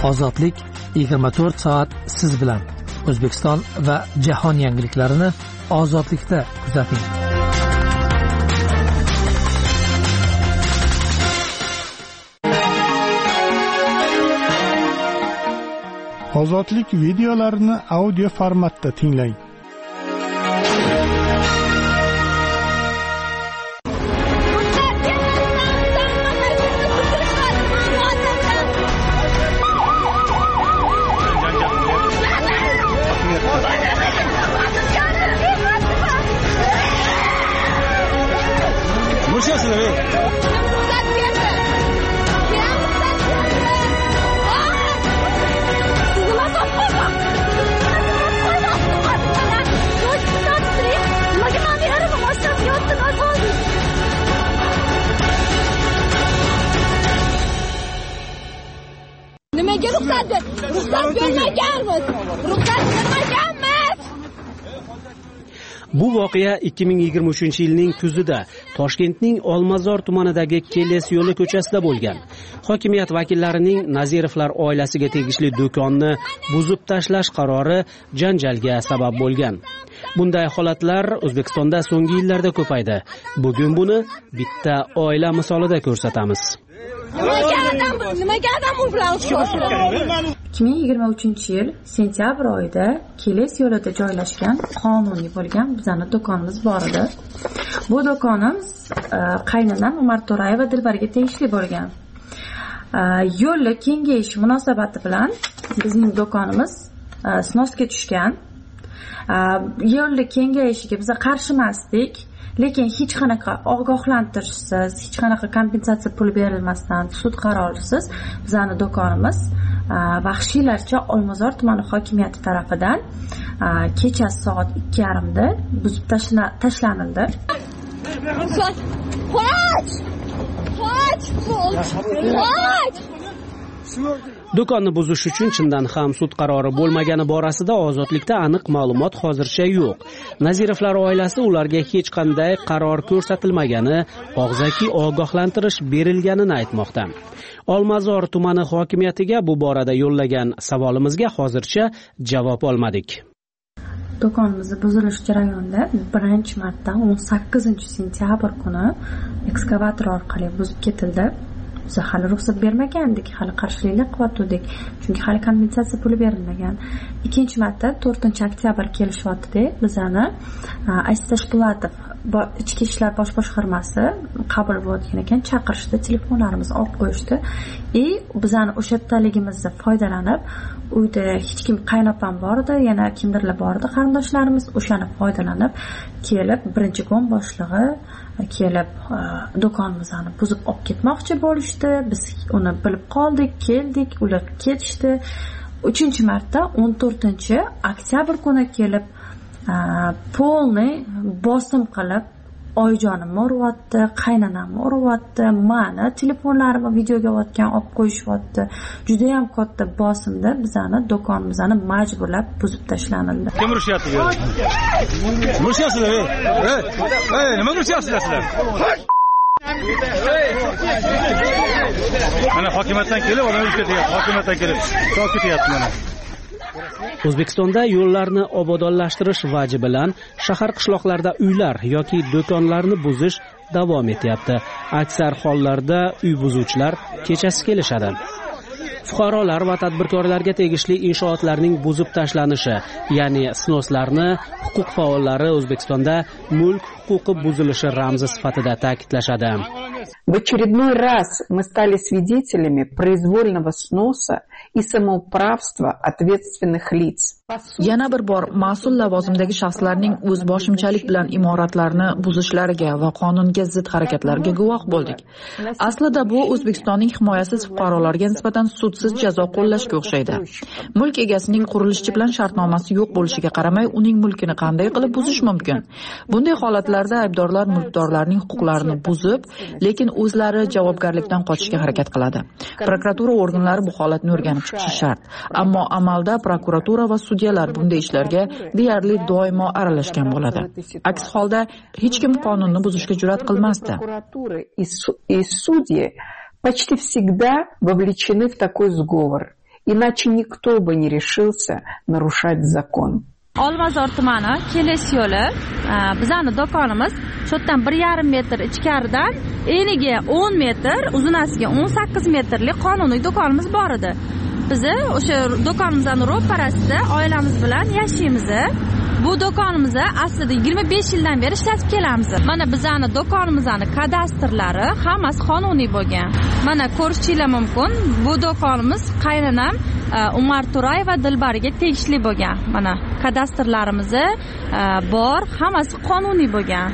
Ozodlik 24 soat siz bilan. O'zbekiston va jahon yangiliklarini Ozodlikda kuzating. Ozodlik videolarini audio formatda tinglang. Nimaga ruxsat bermaganmiz? Ruxsat bermaganmiz. Bu voqea 2023-yilning kuzida Toshkentning Olmazor tumanidagi Keles yo'li ko'chasida bo'lgan. Hokimiyat vakillarining Nazirovlar oilasiga tegishli do'konni buzib tashlash qarori janjalga sabab bo'lgan. Bunday holatlar O'zbekistonda so'nggi yillarda ko'paydi. Bugun buni bitta oila misolida ko'rsatamiz. Nimaga adam u bilan urushadi? 2023-yil sentyabr oyida Keles yo'lida joylashgan qonuniy bo'lgan bizning do'konimiz bor edi. Bu do'konimiz qaynonam Umar To'rayeva Dilbarga tegishli bo'lgan. Yo'lni kengayishi munosabati bilan bizning do'konimiz snosga tushgan. Yo'lni kengayishiga biz qarshi emasdik. Lekin hech qanaqa ogohlantirishsiz, hech qanaqa kompensatsiya pul berilmasdan, sud qarorisiz bizning do'konimiz vahshiylarcha Olmazor tumani hokimiyati tarafidan kechasi soat 2:30 da buzib tashlanildi. Do'konni buzish uchun chindan ham sud qarori bo'lmagani borasida Ozodlikda aniq ma'lumot hozircha yo'q. Nazirovlar oilasi ularga hech qanday qaror ko'rsatilmagani, og'zaki ogohlantirish berilganini aytmoqda. Olmazor tumani hokimiyatiga bu borada yo'llagan savolimizga hozircha javob olmadik. Do'konimizni buzilish jarayonida birinchi marta 18-sentyabr kuni ekskavator orqali buzib ketildi. Biz hali ruxsat bermagandik, hali qarshilik qilyotdik, chunki hali kompensatsiya puli berilmagan. Ikkinchi marta 4-oktyabr kelishyapti-da, bizani Aziz Tashpo'latov ichki ishlar bosh boshqarmasi qabul bo'lgan ekan, chaqirishdi, telefonlarimizni olib qo'yishdi. Bizani o'sha taligimizdan foydalanib, uyda hech kim, qaynopam bor edi, yana kimdirlar bor edi, qarindoshlarimiz, o'shani foydalanib kelib, birinchi kun boshlig'i kelib do'konimizni buzib olib ketmoqchi bo'lishdi. Biz uni bilib qoldik, keldik, ular ketishdi. 3-marta 14-oktyabr kuni kelib polni bosim qilib oyijonimni uryapti, qaynonamni uryapti, mani telefonlarimni videoga olgan olib qo'yishyapti. Juda ham katta bosimda bizani do'konimizni majburlab buzib tashlanildi. Kim urushyapti? Urushyapsizlar? Nima urushyapsizlar sizlar? Mana hokimiyatdan kelib, odam ketyapti. Hokimiyatdan kelib, ketyapti mana. O'zbekistonda yo'llarni obodonlashtirish vaji bilan shahar qishloqlarda uylar yoki do'konlarni buzish davom etyapti. Aksar hollarda uy buzuvchilar kechasi kelishadi. Fuqarolar va tadbirkorlarga tegishli inshootlarning buzib tashlanishi, ya'ni snoslarni huquq faollari O'zbekistonda mulk huquqi buzilishi ramzi sifatida ta'kidlashadi. В очередной раз мы стали свидетелями произвольного сноса и самоуправства ответственных лиц. Yana bir bor mas'ul lavozimdagi shaxslarning o'zboshimchalik bilan imoratlarni buzishlariga va qonunga zid harakatlarga guvoh bo'ldik. Aslida bu O'zbekistonning himoyasiz fuqarolarga nisbatan sudsiz jazo qo'llashga o'xshaydi. Mulk egasining qurilishchi bilan shartnomasi yo'q bo'lishiga qaramay, uning mulkini qanday qilib buzish mumkin? Bunday holatlarda aybdorlar mulkdorlarning huquqlarini buzib, lekin o'zlari javobgarlikdan qochishga harakat qiladi. Prokuratura organlari bu holatni o'rganib chiqishi shart. Ammo amalda prokuratura va sudyalar bunday ishlarga deyarli doimo aralashgan bo'ladi. Aks holda hech kim qonunni buzishga jur'at qilmasdi. И судьи почти всегда вовлечены в такой сговор. иначе никто бы не решился нарушать закон. Olmazor tumani kelish yo'li bizani do'konimiz shu yerdan 1,5 metr ichkaridan eniga 10 metr, uzunasiga 18 metrlik qonuniy do'konimiz bor edi. Biz o'sha do'konimizning ro'parasida oilamiz bilan yashaymiz. Bu do'konimizni aslida 25 yildan beri ishlatib kelamiz. Mana bizani do'konimizning kadastrlari hammasi qonuniy bo'lgan. Mana ko'rishingiz mumkin. Bu do'konimiz qaynonam Umar Turay va Dilbarga tegishli bo'lgan. Mana kadastrlarimiz bor, hammasi qonuniy bo'lgan.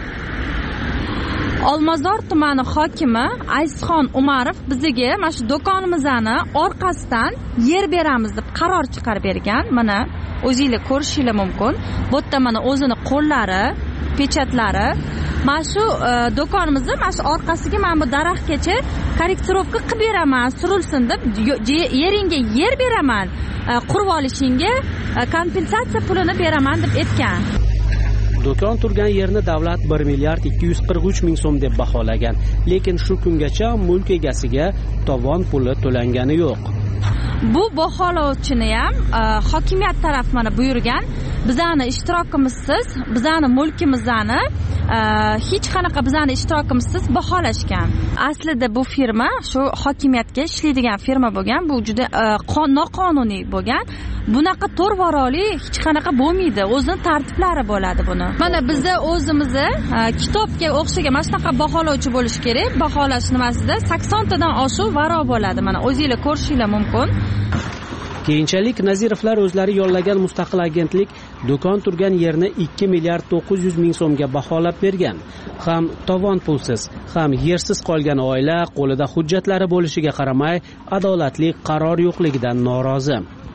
Olmazor tumani hokimi Azizxon Umarov bizga mana shu do'konimizni orqasidan yer beramiz deb qaror chiqarib bergan. Mana o'zingizlar ko'rishingiz mumkin. Bu yerda mana o'zini qo'llari, pechatlari. Mana shu do'konimizni mana shu orqasiga mana bu daraxtgacha korrektirovka qilib beraman, surilsin deb yeringga yer beraman, qurib olishingga kompensatsiya pulini beraman deb aytgan. Do'kon turgan yerni davlat 1 milliard 243 ming so'm deb baholagan, lekin shu kungacha mulk egasiga tovon puli to'langani yo'q. Bu baholovchini ham hokimiyat taraf mana buyurgan. Bizani ishtirokimizsiz, bizani mulkimizni hech qanaqa bizani ishtirokimizsiz baholashgan. Aslida bu firma shu hokimiyatga ishlaydigan firma bo'lgan. Bu juda noqonuniy bo'lgan. Bunaqa to'rvaroli hech qanaqa bo'lmaydi. O'zining tartiblari bo'ladi buni. Mana bizda o'zimizni kitobga o'xshagan mana shunaqa baholovchi bo'lish kerak. Baholash nimasida 80 tadan oshiq varo bo'ladi. Mana o'zingizlar ko'rishingiz mumkin. Keyinchalik Nazirovlar o'zlari yollagan mustaqil agentlik do'kon turgan yerni 2 milliard 900 ming so'mga baholab bergan. Ham tovon pulsiz, ham yersiz qolgan oila qo'lida hujjatlari bo'lishiga qaramay, adolatli qaror yo'qligidan norozi.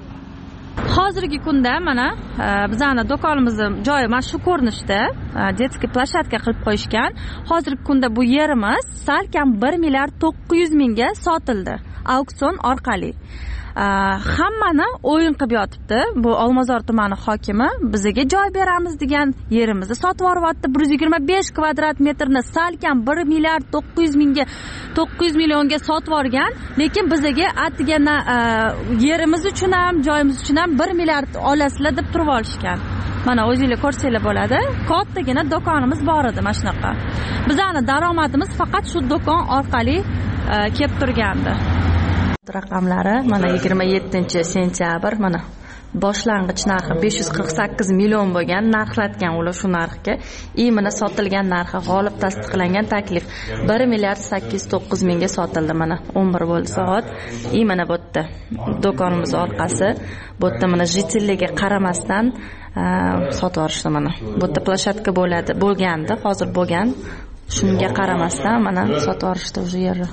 Hozirgi kunda mana bizani do'konimizning joyi mana shu ko'rinishda detskiy plashatka qilib qo'yishgan. Hozirgi kunda bu yerimiz salkam 1 milliard 900 mingga sotildi auksion orqali. Hammani o'yin qilib yotibdi. Bu Olmazor tumani hokimi bizga joy beramiz degan yerimizni sotib yuryapti. 125 kvadrat metrni salkam 1 milliard 900 mingga 900 millionga sotib yuborgan, lekin bizga atigana yerimiz uchun ham, joyimiz uchun ham 1 milliard olasizlar deb turib olishgan. Mana o'zingizlar ko'rsanglar bo'ladi. Kattagina do'konimiz bor edi mana shunaqa. Bizning daromadimiz faqat shu do'kon orqali kelib turgandi. Raqamlari mana 27-sentyabr mana boshlang'ich narxi 548 million bo'lgan, narxlatgan ular shu narxga. Mana sotilgan narxi g'olib tasdiqlangan taklif 1 milliard 809 mingga sotildi. Mana 11 bo'ldi soat. Mana bu yerda do'konimiz orqasi, bu yerda mana jitelligiga qaramasdan sotib yuborishdi. Mana bu yerda plashatka bo'lgandi, hozir bo'lgan. Shunga qaramasdan mana sotib yuborishdi o'sha yerni.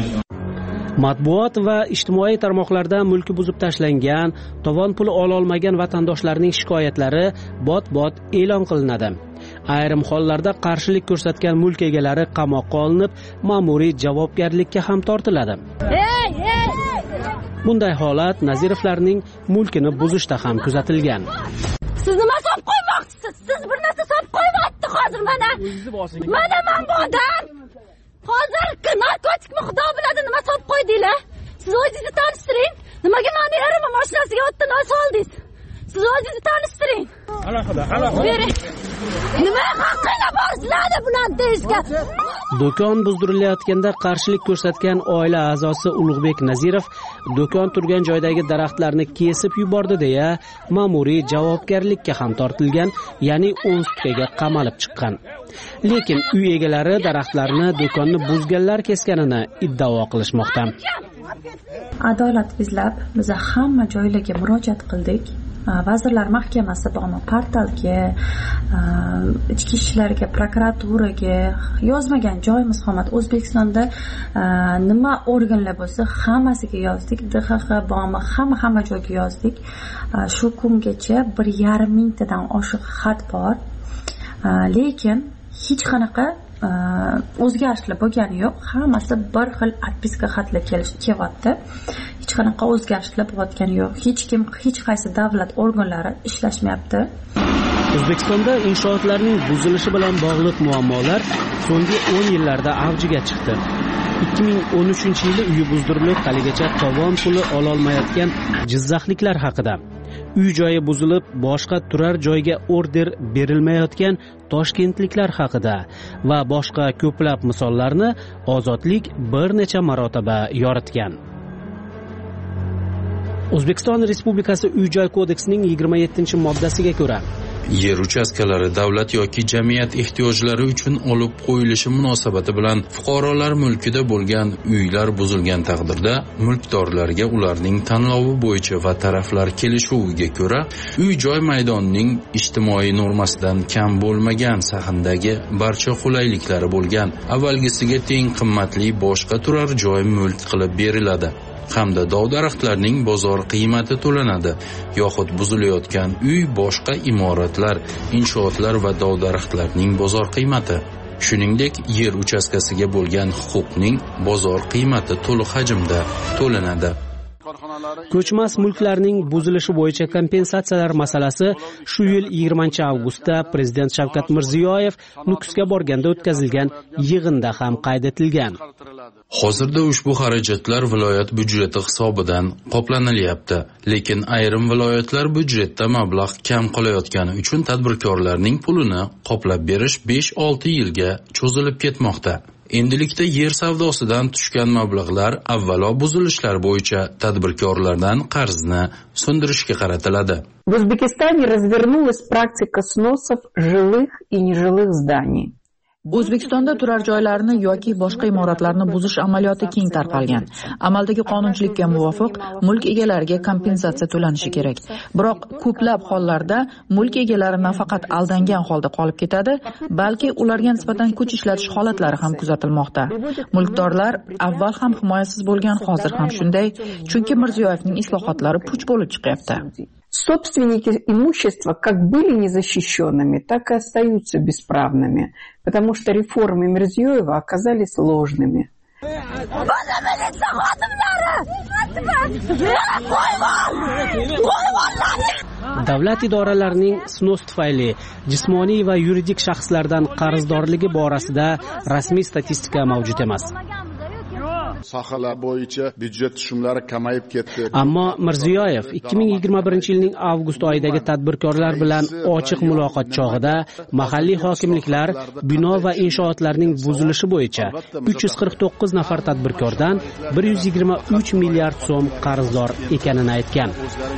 Matbuot va ijtimoiy tarmoqlarda mulki buzib tashlangan, tovon puli ololmagan vatandoshlarning shikoyatlari bot-bot e'lon qilinadi. Ayrim hollarda qarshilik ko'rsatgan mulk egalari qamoqqa olinib, ma'muriy javobgarlikka ham tortiladi. Bunday holat Nazirovlarning mulkini buzishda ham kuzatilgan. Siz nima solib qo'ymoqchisiz? Siz bir narsa solib qo'ymayapti hozir mana. Mana men bodam. Hozir narkotikmi xudo biladi nima solib qo'ydinglar? Siz o'zingizni tanishtiring. Nimaga meni erimni mashinasiga o'tdan soldingiz? Siz o'zingizni tanishtiring. Alohida. Bering. Nima haqqinglar bor sizlarda bular deyishga? Do'kon buzdirilayotganda qarshilik ko'rsatgan oila a'zosi Ulug'bek Nazirov do'kon turgan joydagi daraxtlarni kesib yubordi deya ma'muriy javobgarlikka ham tortilgan, ya'ni 10 sutkaga qamalib chiqqan. Lekin uy egalari daraxtlarni do'konni buzganlar kesganini iddao qilishmoqda. Adolat izlab biz hamma joylarga murojaat qildik. Vazirlar Mahkamasi bormi, portalga, ichki ishlarga, prokuraturaga yozmagan joyimiz qolmadi. O'zbekistonda nima organlar bo'lsa hammasiga yozdik. DXX bormi, hamma joyga yozdik. Shu kungacha 1,5 mingtadan oshiq xat bor. Lekin hech qanaqa o'zgarishlar bo'lgani yo'q. Hammasi bir xil atpiska xatlar kelyapti. Hech qanaqa o'zgarishlar bo'layotgani yo'q. Hech qaysi davlat organlari ishlashmayapti. O'zbekistonda inshootlarning buzilishi bilan bog'liq muammolar so'nggi 10 yillarda avjiga chiqdi. 2013-yili uyi buzdirilib, haligacha tovon puli ololmayotgan jizzaxliklar haqida. Uy joyi buzilib, boshqa turar joyga order berilmayotgan toshkentliklar haqida va boshqa ko'plab misollarni Ozodlik bir necha marotaba yoritgan. O'zbekiston Respublikasi Uy-joy kodeksining 27-moddasiga ko'ra yer uchastkalari davlat yoki jamiyat ehtiyojlari uchun olib qo'yilishi munosabati bilan fuqarolar mulkida bo'lgan uylar buzilgan taqdirda mulkdorlarga ularning tanlovi bo'yicha va taraflar kelishuviga ko'ra uy-joy maydonining ijtimoiy normasidan kam bo'lmagan sahndagi barcha qulayliklari bo'lgan avvalgisiga teng qimmatli boshqa turar joy mulk qilib beriladi hamda dov-daraxtlarning bozor qiymati to'lanadi yoxud buzilayotgan uy, boshqa imoratlar, inshootlar va dov-daraxtlarning bozor qiymati. Shuningdek, yer uchastkasiga bo'lgan huquqning bozor qiymati to'liq hajmda to'lanadi. Ko'chmas mulklarning buzilishi bo'yicha kompensatsiyalar masalasi shu yil 20-avgustda Prezident Shavkat Mirziyoyev Nukusga borganda o'tkazilgan yig'inda ham qayd etilgan. Hozirda ushbu xarajatlar viloyat byudjeti hisobidan qoplanilyapti, lekin ayrim viloyatlar byudjetda mablag' kam qolayotgani uchun tadbirkorlarning pulini qoplab berish 5-6 yilga cho'zilib ketmoqda. Endilikda yer savdosidan tushgan mablag'lar avvalo buzilishlar bo'yicha tadbirkorlardan qarzni sundirishga qaratiladi. В Узбекистане развернулась практика сносов жилых и нежилых зданий. O'zbekistonda turar joylarni yoki boshqa imoratlarni buzish amaliyoti keng tarqalgan. Amaldagi qonunchilikka muvofiq mulk egalariga kompensatsiya to'lanishi kerak. Biroq ko'plab hollarda mulk egalari nafaqat aldangan holda qolib ketadi, balki ularga nisbatan kuch ishlatish holatlari ham kuzatilmoqda. Mulkdorlar avval ham himoyasiz bo'lgan, hozir ham shunday, chunki Mirziyoyevning islohotlari puch bo'lib chiqyapti. Собственники имущества как были незащищенными, так и остаются бесправными, потому что реформы Мирзиёева оказались ложными. Davlat idoralarining snos tufayli jismoniy va yuridik shaxslardan qarzdorligi borasida rasmiy statistika mavjud emas. Sohalar bo'yicha byudjet tushumlari kamayib ketdi. Ammo Mirziyoyev 2021-yilning avgust oyidagi tadbirkorlar bilan ochiq muloqot chog'ida mahalliy hokimliklar bino va inshootlarning buzilishi bo'yicha 349 nafar tadbirkordan 123 milliard so'm qarzdor ekanini aytgan.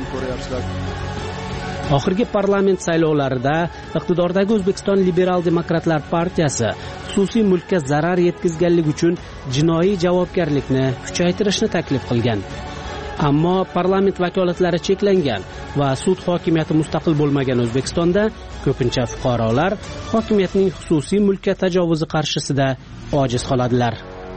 Oxirgi parlament saylovlarida iqtidordagi O'zbekiston Liberal Demokratlar partiyasi xususiy mulkka zarar yetkazganlik uchun jinoiy javobgarlikni kuchaytirishni taklif qilgan. Ammo parlament vakolatlari cheklangan va sud hokimiyati mustaqil bo'lmagan O'zbekistonda ko'pincha fuqarolar hokimiyatning xususiy mulkka tajovuzi qarshisida ojiz qoladilar.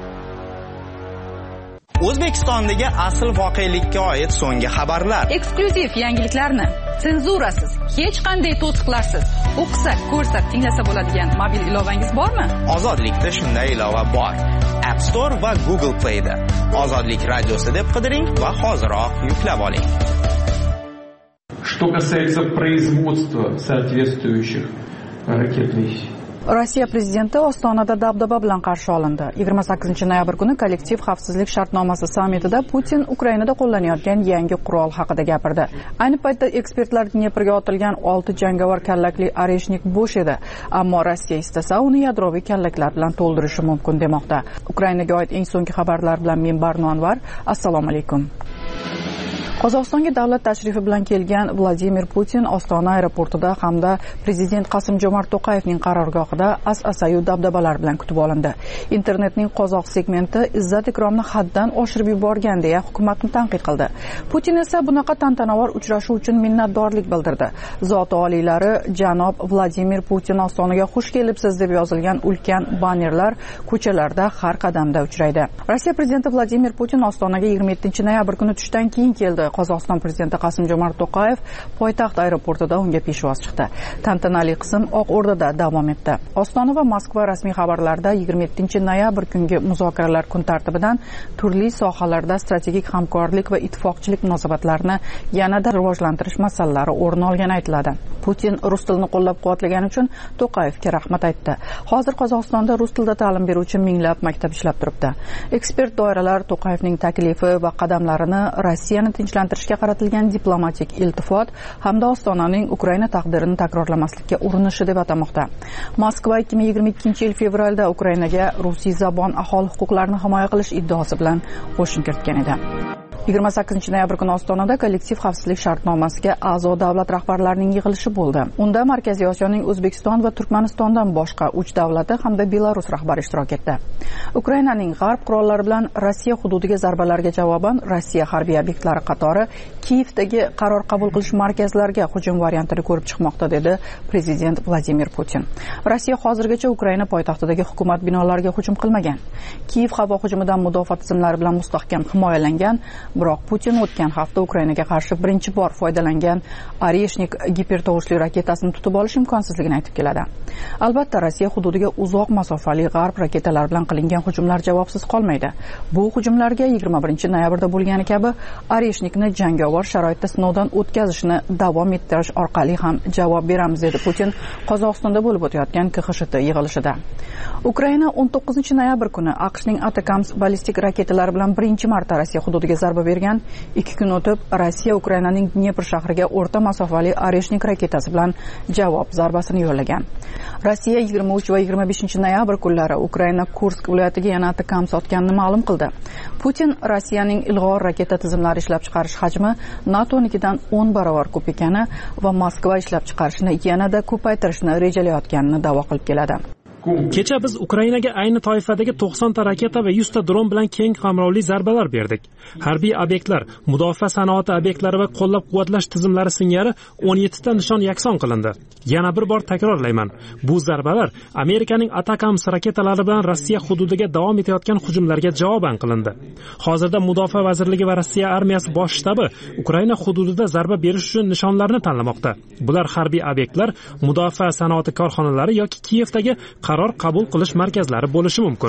O'zbekistondagi asl voqelikka oid so'nggi xabarlar, eksklyuziv yangiliklarni senzurasiz, hech qanday to'siqlarsiz o'qisak, ko'rsak, tinglasa bo'ladigan mobil ilovangiz bormi? Ozodlikda shunday ilova bor. App Store va Google Play'da Ozodlik radiosi deb qidiring va hoziroq yuklab oling. Что касается производства соответствующих ракетных Rossiya prezidenti Ostonada dabdaba bilan qarshi olindi. 28-noyabr kuni kollektiv xavfsizlik shartnomasi sammitida Putin Ukrainada qo'llanayotgan yangi qurol haqida gapirdi. Ayni paytda ekspertlar Dneprga otilgan 6 jangovar kallakli Oreshnik bo'sh edi, ammo Rossiya istasa uni yadroviy kallaklar bilan to'ldirishi mumkin demoqda. Ukrainaga oid eng so'nggi xabarlar bilan men Barno Anvar. Assalomu alaykum. Qozog'istonga davlat tashrifi bilan kelgan Vladimir Putin Ostona aeroportida hamda prezident Qosim-Jomart To'qayevning qarorgohida as-asayu dabdabalar bilan kutib olindi. Internetning qozoq segmenti Izzat Ikromni haddan oshirib yuborgan deya hukumatni tanqid qildi. Putin esa bunaqa tantanavor uchrashuv uchun minnatdorlik bildirdi. Zoti oliylari janob Vladimir Putin Ostonaga xush kelibsiz deb yozilgan ulkan bannerlar ko'chalarda har qadamda uchraydi. Rossiya prezidenti Vladimir Putin Ostonaga 27-noyabr kuni tushdan keyin keldi. Qozog'iston prezidenti Qosim-Jomart To'qayev poytaxt aeroportida unga peshvoz chiqdi. Tantanali qism Oq O'rdada davom etdi. Ostona va Moskva rasmiy xabarlarida 27-noyabr kungi muzokaralar kun tartibidan turli sohalarda strategik hamkorlik va ittifoqchilik munosabatlarini yanada rivojlantirish masalalari o'rin olgani aytiladi. Putin rus tilini qo'llab-quvvatlagani uchun To'qayevga rahmat aytdi. Hozir Qozog'istonda rus tilida ta'lim beruvchi minglab maktab ishlab turibdi. Ekspert doiralar To'qayevning taklifi va qadamlarini Rossiyani tinchlantirishga qaratilgan diplomatik iltifot hamda Ostonaning Ukraina taqdirini takrorlamaslikka urinishi deb atamoqda. Moskva 2022-yil fevralda Ukrainaga rusiy zabon aholi huquqlarini himoya qilish iddaosi bilan qo'shin kiritgan edi. 28-noyabr kuni Ostonada kollektiv xavfsizlik shartnomasiga a'zo davlat rahbarlarining yig'ilishi bo'ldi. Unda Markaziy Osiyoning O'zbekiston va Turkmanistondan boshqa 3 davlati hamda Belarus rahbari ishtirok etdi. Ukrainaning g'arb qurollari bilan Rossiya hududiga zarbalarga javoban Rossiya harbiy obyektlari qatori Kiyevdagi qaror qabul qilish markazlariga hujum variantini ko'rib chiqmoqda, dedi prezident Vladimir Putin. Rossiya hozirgacha Ukraina poytaxtidagi hukumat binolariga hujum qilmagan. Kiyev havo hujumidan mudofaa tizimlari bilan mustahkam himoyalangan. Biroq Putin o'tgan hafta Ukrainaga qarshi birinchi bor foydalangan Oreshnik gipertovushli raketasini tutib olish imkonsizligini aytib keladi. Albatta, Rossiya hududiga uzoq masofali g'arb raketalar bilan qilingan hujumlar javobsiz qolmaydi. Bu hujumlarga 21-noyabrda bo'lgani kabi Oreshnikni jangovar sharoitda sinovdan o'tkazishni davom ettirish orqali ham javob beramiz, dedi Putin Qozog'istonda bo'lib o'tayotgan KXSHT yig'ilishida. Ukraina 19-noyabr kuni AQShning Atacams ballistik raketalari bilan birinchi marta Rossiya hududiga zarba bergan. 2 kun o'tib Rossiya Ukrainaning Dnepr shahriga o'rta masofali Oreshnik raketasi bilan javob zarbasini yo'llagan. Rossiya 23 va 25-noyabr kunlari Ukraina Kursk viloyatiga yana Atacams otganini ma'lum qildi. Putin Rossiyaning ilg'or raketa tizimlari ishlab chiqarish hajmi NATO'nikidan 10 barobar ko'p ekani va Moskva ishlab chiqarishni yanada ko'paytirishni rejalayotganini da'vo qilib keladi. Kecha biz Ukrainaga ayni toifadagi 90 ta raketa va 100 ta dron bilan keng qamrovli zarbalar berdik. Harbiy obyektlar, mudofaa sanoati obyektlari va qo'llab-quvvatlash tizimlari singari 17 ta nishon yakson qilindi. Yana bir bor takrorlayman. Bu zarbalar Amerikaning Atacams raketalari bilan Rossiya hududiga davom etayotgan hujumlarga javoban qilindi. Hozirda Mudofaa vazirligi va Rossiya armiyasi bosh shtabi Ukraina hududida zarba berish uchun nishonlarni tanlamoqda. Bular harbiy obyektlar, mudofaa sanoati korxonalari yoki Kiyevdagi qaror qabul qilish markazlari bo'lishi mumkin.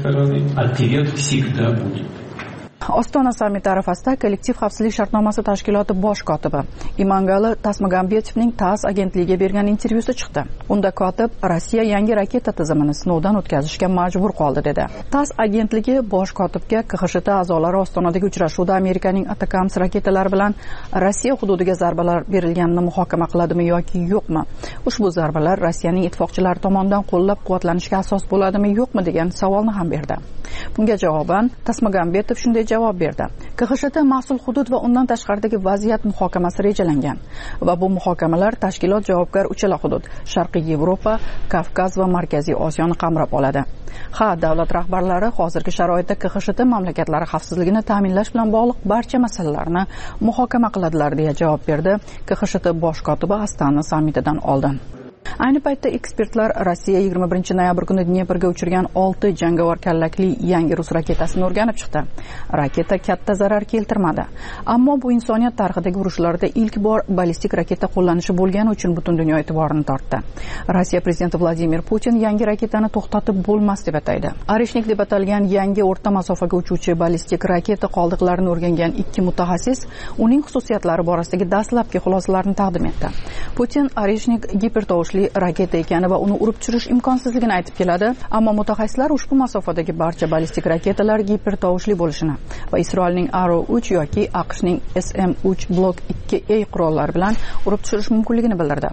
Ostona sammiti arafasida kollektiv xavfsizlik shartnomasi tashkiloti bosh kotibi Imangali Tasmagambetovning TASS agentligiga bergan intervyusi chiqdi. Unda kotib Rossiya yangi raketa tizimini sinovdan o'tkazishga majbur qoldi, dedi. TASS agentligi bosh kotibga KXSHT a'zolari Ostonadagi uchrashuvda Amerikaning Atacams raketalari bilan Rossiya hududiga zarbalar berilganini muhokama qiladimi yoki yo'qmi? Ushbu zarbalar Rossiyaning ittifoqchilari tomonidan qo'llab-quvvatlanishga asos bo'ladimi yo'qmi degan savolni ham berdi. Bunga javoban Tasmagambetov shunday javob berdi. KXSHT mas'ul hudud va undan tashqaridagi vaziyat muhokamasi rejalangan va bu muhokamalar tashkilot javobgar uchala hudud, Sharqiy Yevropa, Kavkaz va Markaziy Osiyoni qamrab oladi. Davlat rahbarlari hozirgi sharoitda KXSHT mamlakatlari xavfsizligini ta'minlash bilan bog'liq barcha masalalarni muhokama qiladilar, deya javob berdi KXSHT bosh kotibi Astana sammitidan oldin. Ayni paytda ekspertlar Rossiya 21-noyabr kuni Dneprga uchirgan 6 jangovar kallakli yangi rus raketasini o'rganib chiqdi. Raketa katta zarar keltirmadi, ammo bu insoniyat tarixidagi urushlarda ilk bor ballistik raketa qo'llanishi bo'lgani uchun butun dunyo e'tiborini tortdi. Rossiya prezidenti Vladimir Putin yangi raketani to'xtatib bo'lmas deb ataydi. Oreshnik deb atalgan yangi o'rta masofaga uchuvchi ballistik raketa qoldiqlarini o'rgangan 2 mutaxassis uning xususiyatlari borasidagi dastlabki xulosalarni taqdim etdi. Putin Oreshnik gipertovushli raketa ekani va uni urib tushirish imkonsizligini aytib keladi, ammo mutaxassislar ushbu masofadagi barcha ballistik raketalar gipertovushli bo'lishini va Isroilning Arrow 3 yoki AQShning SM-3 Block 2A qurollari bilan urib tushirish mumkinligini bildirdi.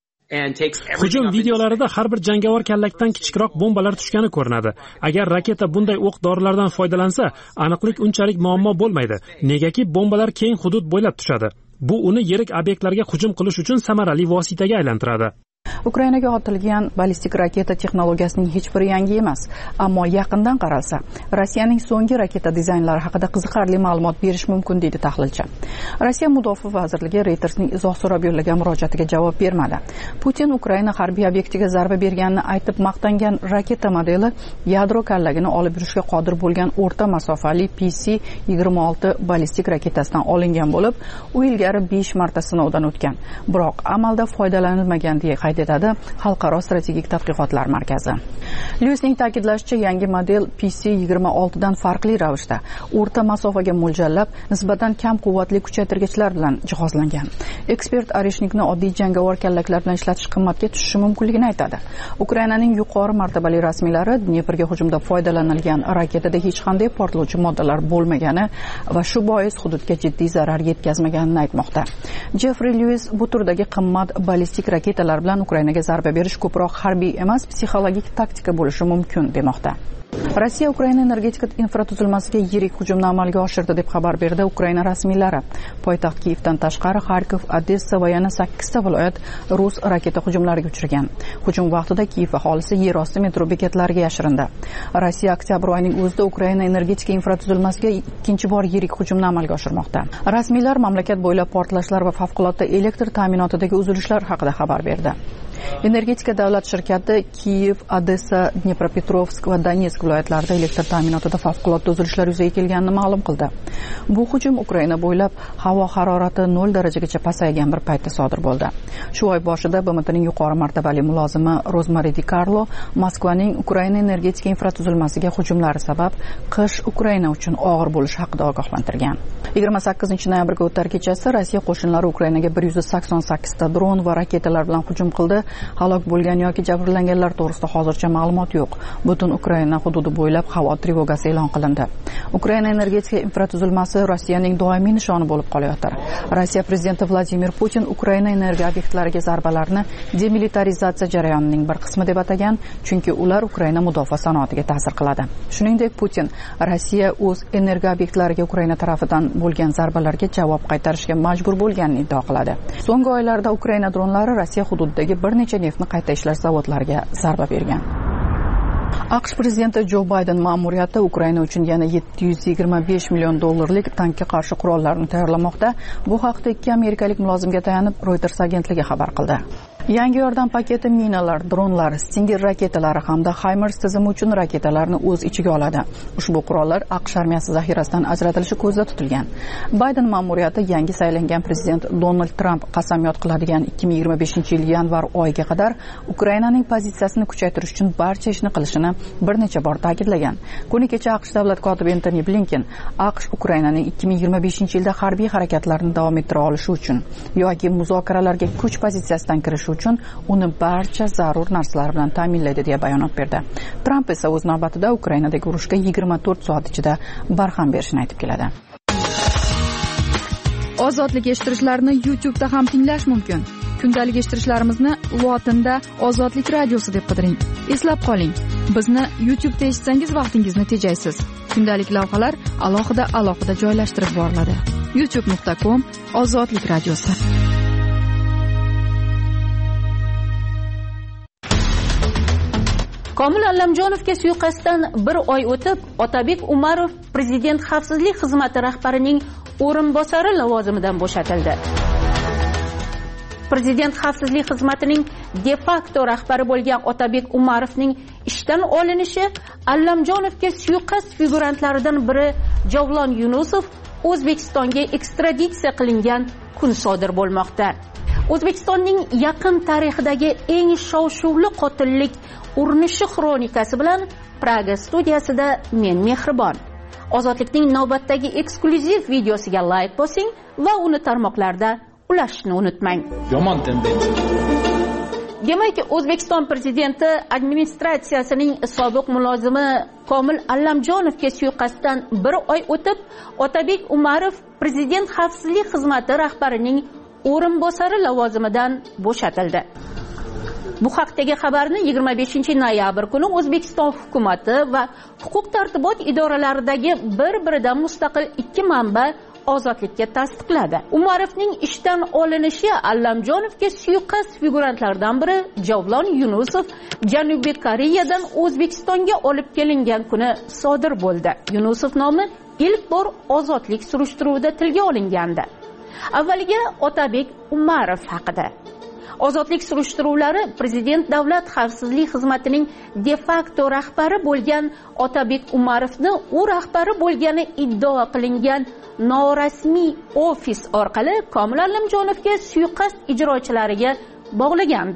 Hujum videolarida har bir jangovar kallakdan kichikroq bombalar tushgani ko'rinadi. Agar raketa bunday o'q-dorilardan foydalansa, aniqlik unchalik muammo bo'lmaydi. Negaki bombalar keng hudud bo'ylab tushadi. Bu uni yirik obyektlarga hujum qilish uchun samarali vositaga aylantiradi. Ukrainaga otilgan ballistik raketa texnologiyasining hech biri yangi emas, ammo yaqindan qaralsa, Rossiyaning so'nggi raketa dizaynlari haqida qiziqarli ma'lumot berish mumkin, deydi tahlilchi. Rossiya Mudofaa vazirligi Reutersning izoh so'rab yo'llagan murojaatiga javob bermadi. Putin Ukraina harbiy obyektiga zarba berganini aytib maqtangan raketa modeli yadro kallagini olib yurishga qodir bo'lgan o'rta masofali PC-26 ballistik raketasidan olingan bo'lib, u ilgari 5 marta sinovdan o'tgan. Biroq amalda foydalanilmagan deya qayd etadi Xalqaro strategik tadqiqotlar markazi. Lyuisning ta'kidlashicha, yangi model PC-26 dan farqli ravishda o'rta masofaga mo'ljallab, nisbatan kam quvvatli kuchaytirgichlar bilan jihozlangan. Ekspert Arishnikni oddiy jangovar kallaklar bilan ishlatish qimmatga tushishi mumkinligini aytadi. Ukrainaning yuqori martabali rasmiylari Dneprga hujumda foydalanilgan raketada hech qanday portlovchi moddalar bo'lmagani va shu bois hududga jiddiy zarar yetkazmaganini aytmoqda. Jeffrey Lewis bu turdagi qimmat ballistik raketalar bilan Ukrainaga zarba berish ko'proq harbiy emas, psixologik taktika bo'lishi mumkin demoqda. Rossiya Ukraina energetika infratuzilmasiga yirik hujumni amalga oshirdi deb xabar berdi Ukraina rasmiylari. Poytaxt Kiyevdan tashqari Xarkov, Odessa va yana 8 ta viloyat rus raketa hujumlariga uchragan. Hujum vaqtida Kiyev aholisi yer osti metro bekatlariga yashirindi. Rossiya oktyabr oyining o'zida Ukraina energetika infratuzilmasiga ikkinchi bor yirik hujumni amalga oshirmoqda. Rasmiylar mamlakat bo'ylab portlashlar va favqulodda elektr ta'minotidagi uzilishlar haqida xabar berdi. Energetika davlat shirkati Kiyev, Odessa, Dnepropetrovsk va Donetsk viloyatlarida elektr ta'minotida favqulodda uzilishlar yuzaga kelganini ma'lum qildi. Bu hujum Ukraina bo'ylab havo harorati 0 darajagacha pasaygan bir paytda sodir bo'ldi. Shu oy boshida BMTning yuqori martabali mulozimi Rozmari Di Carlo Moskvaning Ukraina energetika infratuzilmasiga hujumlari sabab qish Ukraina uchun og'ir bo'lishi haqida ogohlantirgan. 28-noyabrga o'tar kechasi Rossiya qo'shinlari Ukrainaga 188 ta dron va raketalar bilan hujum qildi. Halok bo'lgan yoki jabrlanganlar to'g'risida hozircha ma'lumot yo'q. Butun Ukraina hududi bo'ylab havo trevogasi e'lon qilindi. Ukraina energetika infratuzilmasi Rossiyaning doimiy nishoni bo'lib qolayotir. Rossiya prezidenti Vladimir Putin Ukraina energiya obyektlariga zarbalarni demilitarizatsiya jarayonining bir qismi deb atagan, chunki ular Ukraina mudofaa sanoatiga ta'sir qiladi. Shuningdek, Putin Rossiya o'z energiya obyektlariga Ukraina tarafidan bo'lgan zarbalarga javob qaytarishga majbur bo'lganini iddao qiladi. So'nggi oylarda Ukraina dronlari Rossiya hududidagi bir necha neftni qayta ishlash zavodlariga zarba bergan. AQSh prezidenti Jo Bayden ma'muriyati Ukraina uchun yana 725 million dollarlik tankga qarshi qurollarni tayyorlamoqda. Bu haqda ikki amerikalik mulozimga tayanib Reuters agentligi xabar qildi. Yangi yordam paketi minalar, dronlar, Stinger raketalari hamda HIMARS tizimi uchun raketalarni o'z ichiga oladi. Ushbu qurollar AQSh armiyasi zaxirasidan ajratilishi ko'zda tutilgan. Bayden ma'muriyati yangi saylangan prezident Donald Trump qasamyod qiladigan 2025-yil yanvar oyiga qadar Ukrainaning pozitsiyasini kuchaytirish uchun barcha ishni qilishini bir necha bor ta'kidlagan. Kuni kecha AQSh davlat kotibi Antony Blinken AQSh Ukrainaning 2025-yilda harbiy harakatlarini davom ettira olishi uchun yoki muzokaralarga kuch pozitsiyasidan kirish uchun uni barcha zarur narsalar bilan ta'minlaydi deya bayonot berdi. Tramp esa o'z navbatida Ukrainadagi urushga 24 soat ichida barham berishini aytib keladi. Ozodlik eshittirishlarni YouTube'da ham tinglash mumkin. Kundalik eshittirishlarimizni lotinda Ozodlik radiosi deb qidiring. Eslab qoling, bizni YouTube'da eshitsangiz vaqtingizni tejaysiz. Kundalik lavhalar alohida joylashtirib boriladi. youtube.com/Ozodlik radiosi. Komil Allamjonovga suiqasddan bir oy o'tib, Otabek Umarov Prezident xavfsizlik xizmati rahbarining o'rinbosari lavozimidan bo'shatildi. Prezident xavfsizlik xizmatining de facto rahbari bo'lgan Otabek Umarovning ishdan olinishi Allamjonovga suiqasd figurantlaridan biri Javlon Yunusov O'zbekistonga ekstraditsiya qilingan kun sodir bo'lmoqda. O'zbekistonning yaqin tarixidagi eng shov-shuvli qotillik urinishi xronikasi bilan Praga studiyasida men mehribon. Ozodlikning navbatdagi eksklyuziv videosiga like bosing va uni tarmoqlarda ulashishni unutmang. Yomon tendensiya. Demak, O'zbekiston prezidenti administratsiyasining sobiq mulozimi Komil Allamjonovga suiqasddan bir oy o'tib, Otabek Umarov Prezident xavfsizlik xizmati rahbarining o'rinbosari lavozimidan bo'shatildi. Bu haqdagi xabarni 25-noyabr kuni O'zbekiston hukumatı va huquq tartibot idoralaridagi bir-biridan mustaqil ikki manba Ozodlikka tasdiqladi. Umarovning ishdan olinishi Allamjonovga suiqasd figurantlaridan biri Javlon Yunusov Janubiy Koreyadan O'zbekistonga olib kelingan kuni sodir bo'ldi. Yunusov nomi ilk bor ozodlik surishtiruvida tilga olingandi. Avvaliga Otabek Umarov haqida. Ozodlik surishtiruvlari Prezident davlat xavfsizlik xizmatining de facto rahbari bo'lgan Otabek Umarovni u rahbari bo'lgani iddao qilingan norasmiy ofis orqali Komil Allamjonovga suiqasd ijrochilariga bog'lagandi.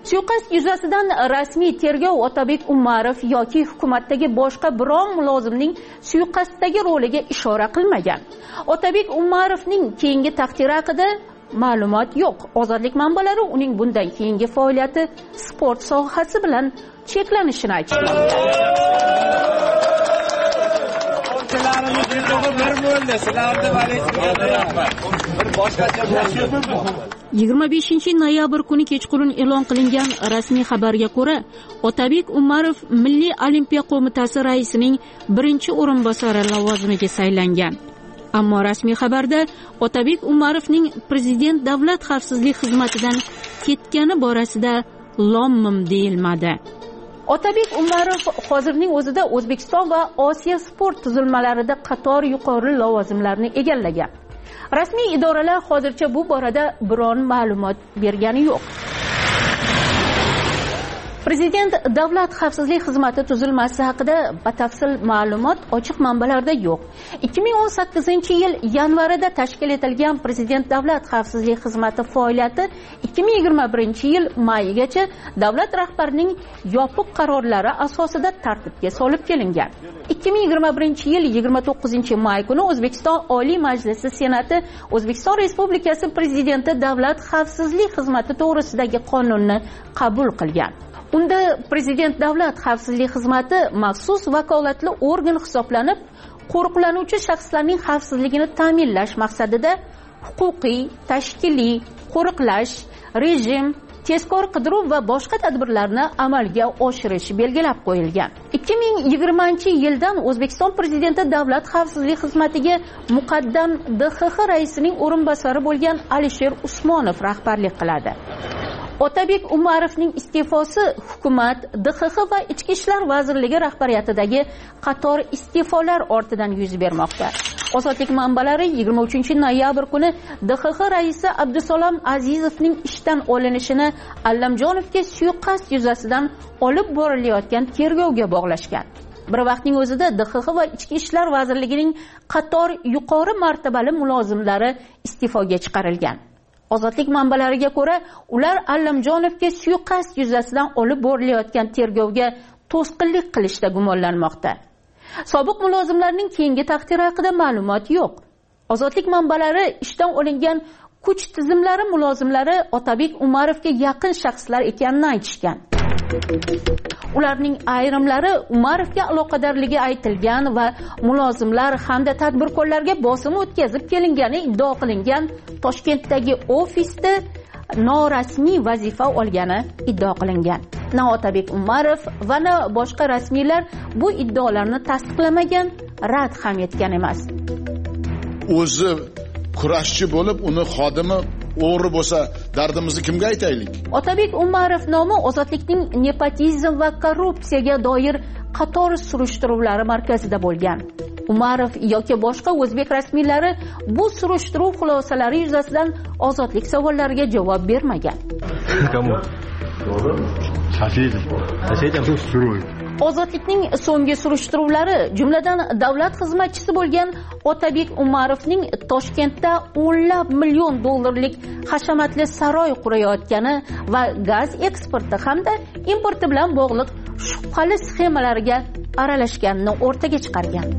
Suiqasd yuzasidan rasmiy tergov Otabek Umarov yoki hukumatdagi boshqa biron mulozimning suiqasddagi roliga ishora qilmagan. Otabek Umarovning keyingi taqdiri haqida ma'lumot yo'q. Ozodlik manbalari uning bundan keyingi faoliyati sport sohasi bilan cheklanishini aytmoqda. 25 noyabr kuni kechqurun e'lon qilingan rasmiy xabarga ko'ra, Otabek Umarov Milliy olimpiya qo'mitasi raisining birinchi o'rinbosari lavozimiga saylangan. Ammo rasmiy xabarda Otabek Umarovning prezident davlat xavfsizlik xizmatidan ketgani borasida lom-mim deyilmadi. Otabek Umarov hozirning o'zida O'zbekiston va Osiyo sport tuzilmalarida qator yuqori lavozimlarni egallagan. Rasmiy idoralar hozircha bu borada biron ma'lumot bergani yo'q. Prezident davlat xavfsizlik xizmati tuzilmasi haqida batafsil ma'lumot ochiq manbalarda yo'q. 2018-yil yanvarida tashkil etilgan prezident davlat xavfsizlik xizmati faoliyati 2021-yil mayigacha davlat rahbarining yopiq qarorlari asosida tartibga solib kelingan. 2021-yil 29-may kuni O'zbekiston Oliy Majlisi Senati O'zbekiston Respublikasi prezidenti davlat xavfsizlik xizmati to'g'risidagi qonunni qabul qilgan. Unda prezident davlat xavfsizlik xizmati maxsus vakolatli organ hisoblanib, qo'riqlanuvchi shaxslarning xavfsizligini ta'minlash maqsadida huquqiy, tashkiliy, qo'riqlash, rejim, tezkor qidiruv va boshqa tadbirlarni amalga oshirish belgilab qo'yilgan. 2020-yildan O'zbekiston prezidenti davlat xavfsizlik xizmatiga muqaddam DXX raisining o'rinbosari bo'lgan Alisher Usmonov rahbarlik qiladi. Otabek Umarovning iste'fosi hukumat, DXX va Ichki ishlar vazirligi rahbariyatidagi qator iste'folar ortidan yuz bermoqda. Ozodlik manbalari 23-noyabr kuni DXX raisi Abdusalom Azizovning ishdan olinishini Allamjonovga suiqasd yuzasidan olib borilayotgan tergovga bog'lashgan. Bir vaqtning o'zida DXX va Ichki ishlar vazirligining qator yuqori martabali mulozimlari iste'foga chiqarilgan. Ozodlik manbalariga ko'ra, ular Allamjonovga suiqasd yuzasidan olib borilayotgan tergovga to'sqinlik qilishda gumonlanmoqda. Sobiq mulozimlarning keyingi taqdiri haqida ma'lumot yo'q. Ozodlik manbalari ishdan olingan kuch tizimlari mulozimlari Otabek Umarovga yaqin shaxslar ekanini aytishgan. Ularning ayrimlari Umarovga aloqadorligi aytilgan va mulozimlar hamda tadbirkorlarga bosim o'tkazib kelingani iddao qilingan Toshkentdagi ofisda norasmiy vazifa olgani iddao qilingan. Na Otabek Umarov va na boshqa rasmiylar bu iddaolarni tasdiqlamagan, rad ham etgan emas. O'zi kurashchi bo'lib, uni xodimi o'g'ri bo'lsa, dardimizni kimga aytaylik? Otabek Umarov nomi ozodlikning nepotizm va korrupsiyaga doir qator surishtiruvlari markazida bo'lgan. Umarov yoki boshqa o'zbek rasmiylari bu surishtiruv xulosalari yuzasidan ozodlik savollariga javob bermagan. Ozodlikning so'nggi surishtiruvlari, jumladan davlat xizmatchisi bo'lgan Otabek Umarovning Toshkentda $10 million hashamatli saroy qurayotgani va gaz eksporti hamda importi bilan bog'liq shubhali sxemalarga aralashganini o'rtaga chiqargan.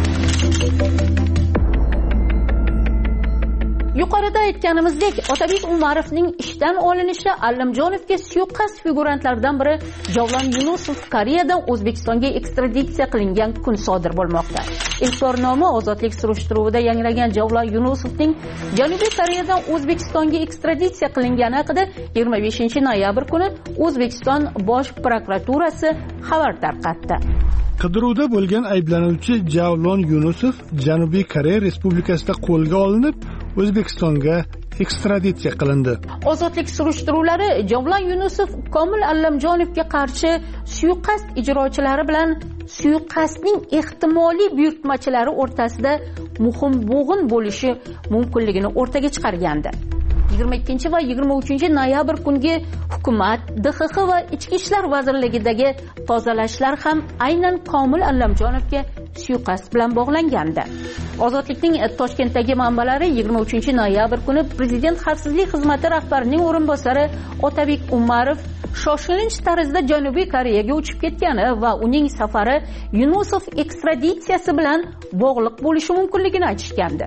Yuqorida aytganimizdek, Otabek Umarovning ishdan olinishi Allamjonovga suiqasd figurantlaridan biri Javlon Yunusov Koreyadan O'zbekistonga ekstraditsiya qilingan kun sodir bo'lmoqda. Ilk bor nomi ozodlik surishtiruvida yangragan Javlon Yunusovning Janubiy Koreyadan O'zbekistonga ekstraditsiya qilingani haqida 25-noyabr kuni O'zbekiston Bosh prokuraturasi xabar tarqatdi. Qidiruvda bo'lgan ayblanuvchi Javlon Yunusov Janubiy Koreya Respublikasida qo'lga olinib, O'zbekistonga ekstraditsiya qilindi. Ozodlik surishtiruvlari Javlon Yunusov Komil Allamjonovga qarshi suiqasd ijrochilari bilan suiqasdning ehtimoliy buyurtmachilari o'rtasida muhim bo'g'in bo'lishi mumkinligini o'rtaga chiqargandi. 22 va 23-noyabr kungi hukumat, DXX va Ichki ishlar vazirligidagi tozalashlar ham aynan Komil Allamjonovga suiqasd bilan bog'langandi. Ozodlikning Toshkentdagi manbalari 23-noyabr kuni prezident xavfsizlik xizmati rahbarining o'rinbosari Otabek Umarov shoshilinch tarzda Janubiy Koreyaga uchib ketgani va uning safari Yunusov ekstraditsiyasi bilan bog'liq bo'lishi mumkinligini aytishgandi.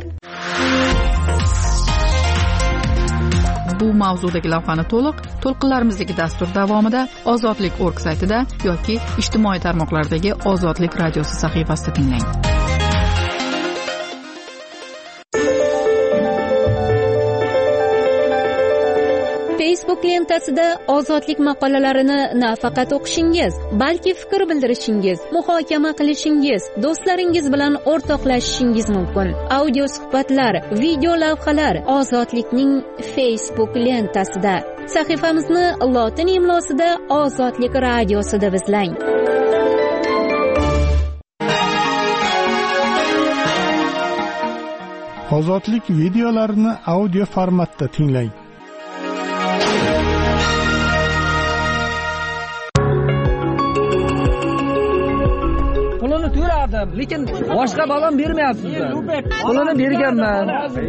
Bu mavzudagi lavhani to'lqinlarimizdagi dastur davomida ozodlik.org saytida yoki ijtimoiy tarmoqlardagi Ozodlik radiosi sahifasida tinglang. Facebook lentasida ozodlik maqolalarini nafaqat o'qishingiz, balki fikr bildirishingiz, muhokama qilishingiz, do'stlaringiz bilan o'rtoqlashishingiz mumkin. Audio suhbatlar, video lavhalar Ozodlikning Facebook lentasida. Sahifamizni lotin imlosida Ozodlik radiosi deb izlang. Ozodlik videolarini audio formatda tinglang. Pulini to'ladim, lekin boshqa balon bermayapsizlar. Pulini berganman.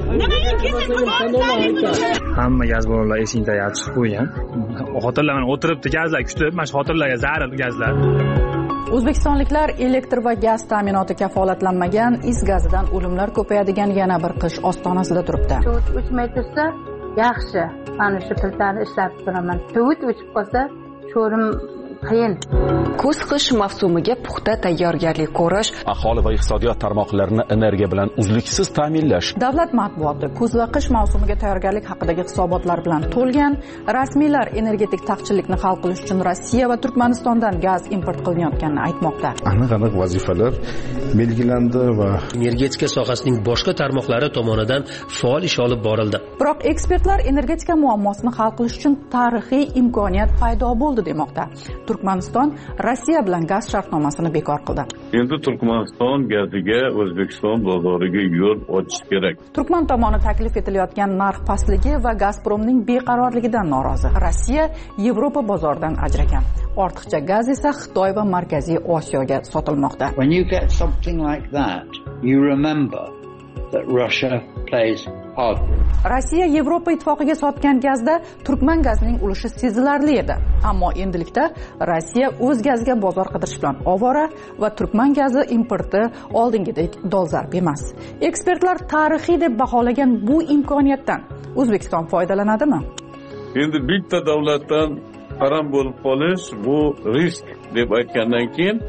Hamma gaz ballonlar esingda chiqib qo'ygan. Xotirlar o'tiribdi gazlar kutib, mana shu xotirlarga zarar gazlar. O'zbekistonliklar elektr va gaz ta'minoti kafolatlanmagan is gazidan o'limlar ko'payadigan yana bir qish ostonasida turibdi. Tuvit o'chmay tursa, yaxshi. Mana shu filtrni ishlab turaman. Tuvit o'chib qolsa, sho'rim qiyin. Kuz-qish mavsumiga puxta tayyorgarlik ko'rish, aholi va iqtisodiyot tarmoqlarini energiya bilan uzluksiz ta'minlash. Davlat matbuoti kuz va qish mavsumiga tayyorgarlik haqidagi hisobotlar bilan to'lgan. Rasmiylar energetik taqchillikni hal qilish uchun Rossiya va Turkmanistondan gaz import qilinayotganini aytmoqda. Aniq vazifalar belgilandi va energetika sohasining boshqa tarmoqlari tomonidan faol ish olib borildi. Biroq ekspertlar energetika muammosini hal qilish uchun tarixiy imkoniyat paydo bo'ldi demoqda. Turkmaniston Rossiya bilan gaz shartnomasini bekor qildi. Endi Turkmaniston gaziga O'zbekiston bozoriga yo'l ochish kerak. Turkman tomoni taklif etilayotgan narx pastligi va Gazpromning beqarorligidan norozi. Rossiya Yevropa bozoridan ajragan. Ortiqcha gaz esa Xitoy va Markaziy Osiyoga sotilmoqda. When you get something like that, you remember that Russia plays hard. Rossiya Yevropa ittifoqiga sotgan gazda Turkman gazining ulushi sezilarli edi. Ammo endilikda Rossiya o'z gaziga bozor qidirish bilan ovora va Turkman gazi importi oldingidek dolzarb emas. Ekspertlar tarixiy deb baholagan bu imkoniyatdan O'zbekiston foydalanadimi? Endi bitta davlatdan harom bo'lib qolish bu risk deb aytgandan keyin,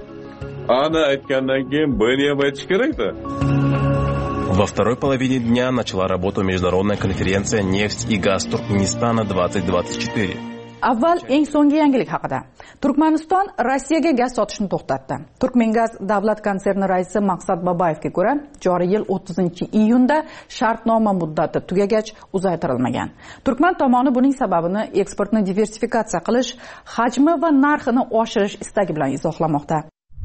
buni ham aytish kerak-da. Во второй половине дня начала работу международная конференция «Нефть и газ Туркменистана 2024». Avval eng so'nggi yangilik haqida. Turkmaniston Rossiyaga gaz sotishni to'xtatdi. Turkmengaz davlat konserni raisi Maqsad Babayevga ko'ra, joriy yil 30-iyunda shartnoma muddati tugagach uzaytirilmagan. Turkman tomoni buning sababini eksportni diversifikatsiya qilish, hajmi va narxini oshirish istagi bilan izohlamoqda.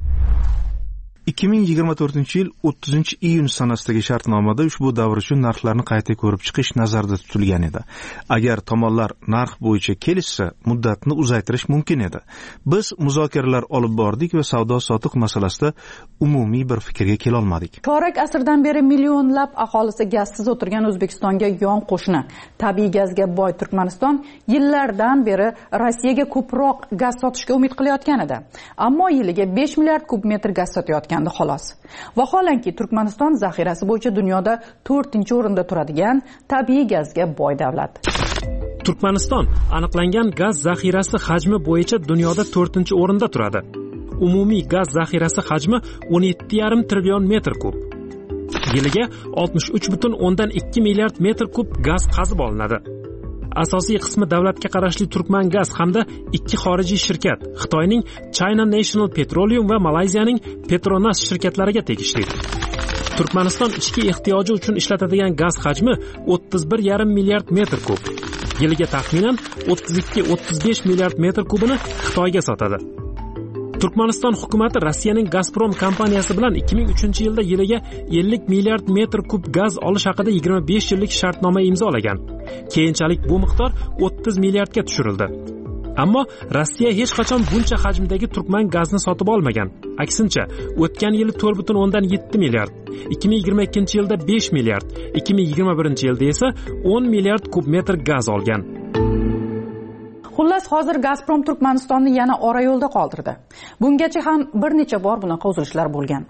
2024-yil 30-iyun sanasidagi shartnomada ushbu davr uchun narxlarni qayta ko'rib chiqish nazarda tutilgan edi. Agar tomonlar narx bo'yicha kelishsa, muddatni uzaytirish mumkin edi. Biz muzokaralar olib bordik va savdo-sotiq masalasida umumiy bir fikrga kela olmadik. Chorak asrdan beri millionlab aholisi gazsiz o'tirgan O'zbekistonga yon qo'shni tabiiy gazga boy Turkmaniston yillardan beri Rossiyaga ko'proq gaz sotishga umid qilayotgan edi. Ammo yiliga 5 milliard kub metr gaz sotayotgan xolos. Vaholanki Turkmaniston zaxirasi bo'yicha dunyoda 4-o'rinda turadigan tabiiy gazga boy davlat. Turkmaniston aniqlangan gaz zaxirasi hajmi bo'yicha dunyoda 4-o'rinda turadi. Umumiy gaz zaxirasi hajmi 17,5 trillion metr kub. Yiliga 63,2 milliard metr kub gaz qazib olinadi. Asosiy qismi davlatga qarashli Turkman gaz hamda ikki xorijiy shirkat, Xitoyning China National Petroleum va Malayziyaning Petronas shirkatlariga tegishli. Turkmaniston ichki ehtiyoji uchun ishlatadigan gaz hajmi 31,5 milliard metr kub. Yiliga taxminan 32-35 milliard metr kubini Xitoyga sotadi. Turkmaniston hukumati Rossiyaning Gazprom kompaniyasi bilan 2003-yilda yiliga 50 milliard metr kub gaz olish haqida 25 yillik shartnoma imzolagan. Keyinchalik bu miqdor 30 milliardga tushirildi. Ammo Rossiya hech qachon buncha hajmdagi Turkman gazni sotib olmagan. Aksincha, o'tgan yili 4,7 milliard, 2022-yilda 5 milliard, 2021-yilda esa 10 milliard kub metr gaz olgan. Xullas, hozir Gazprom Turkmanistonni yana ora yo'lda qoldirdi. Bungacha ham bir necha bor bunaqa uzilishlar bo'lgan.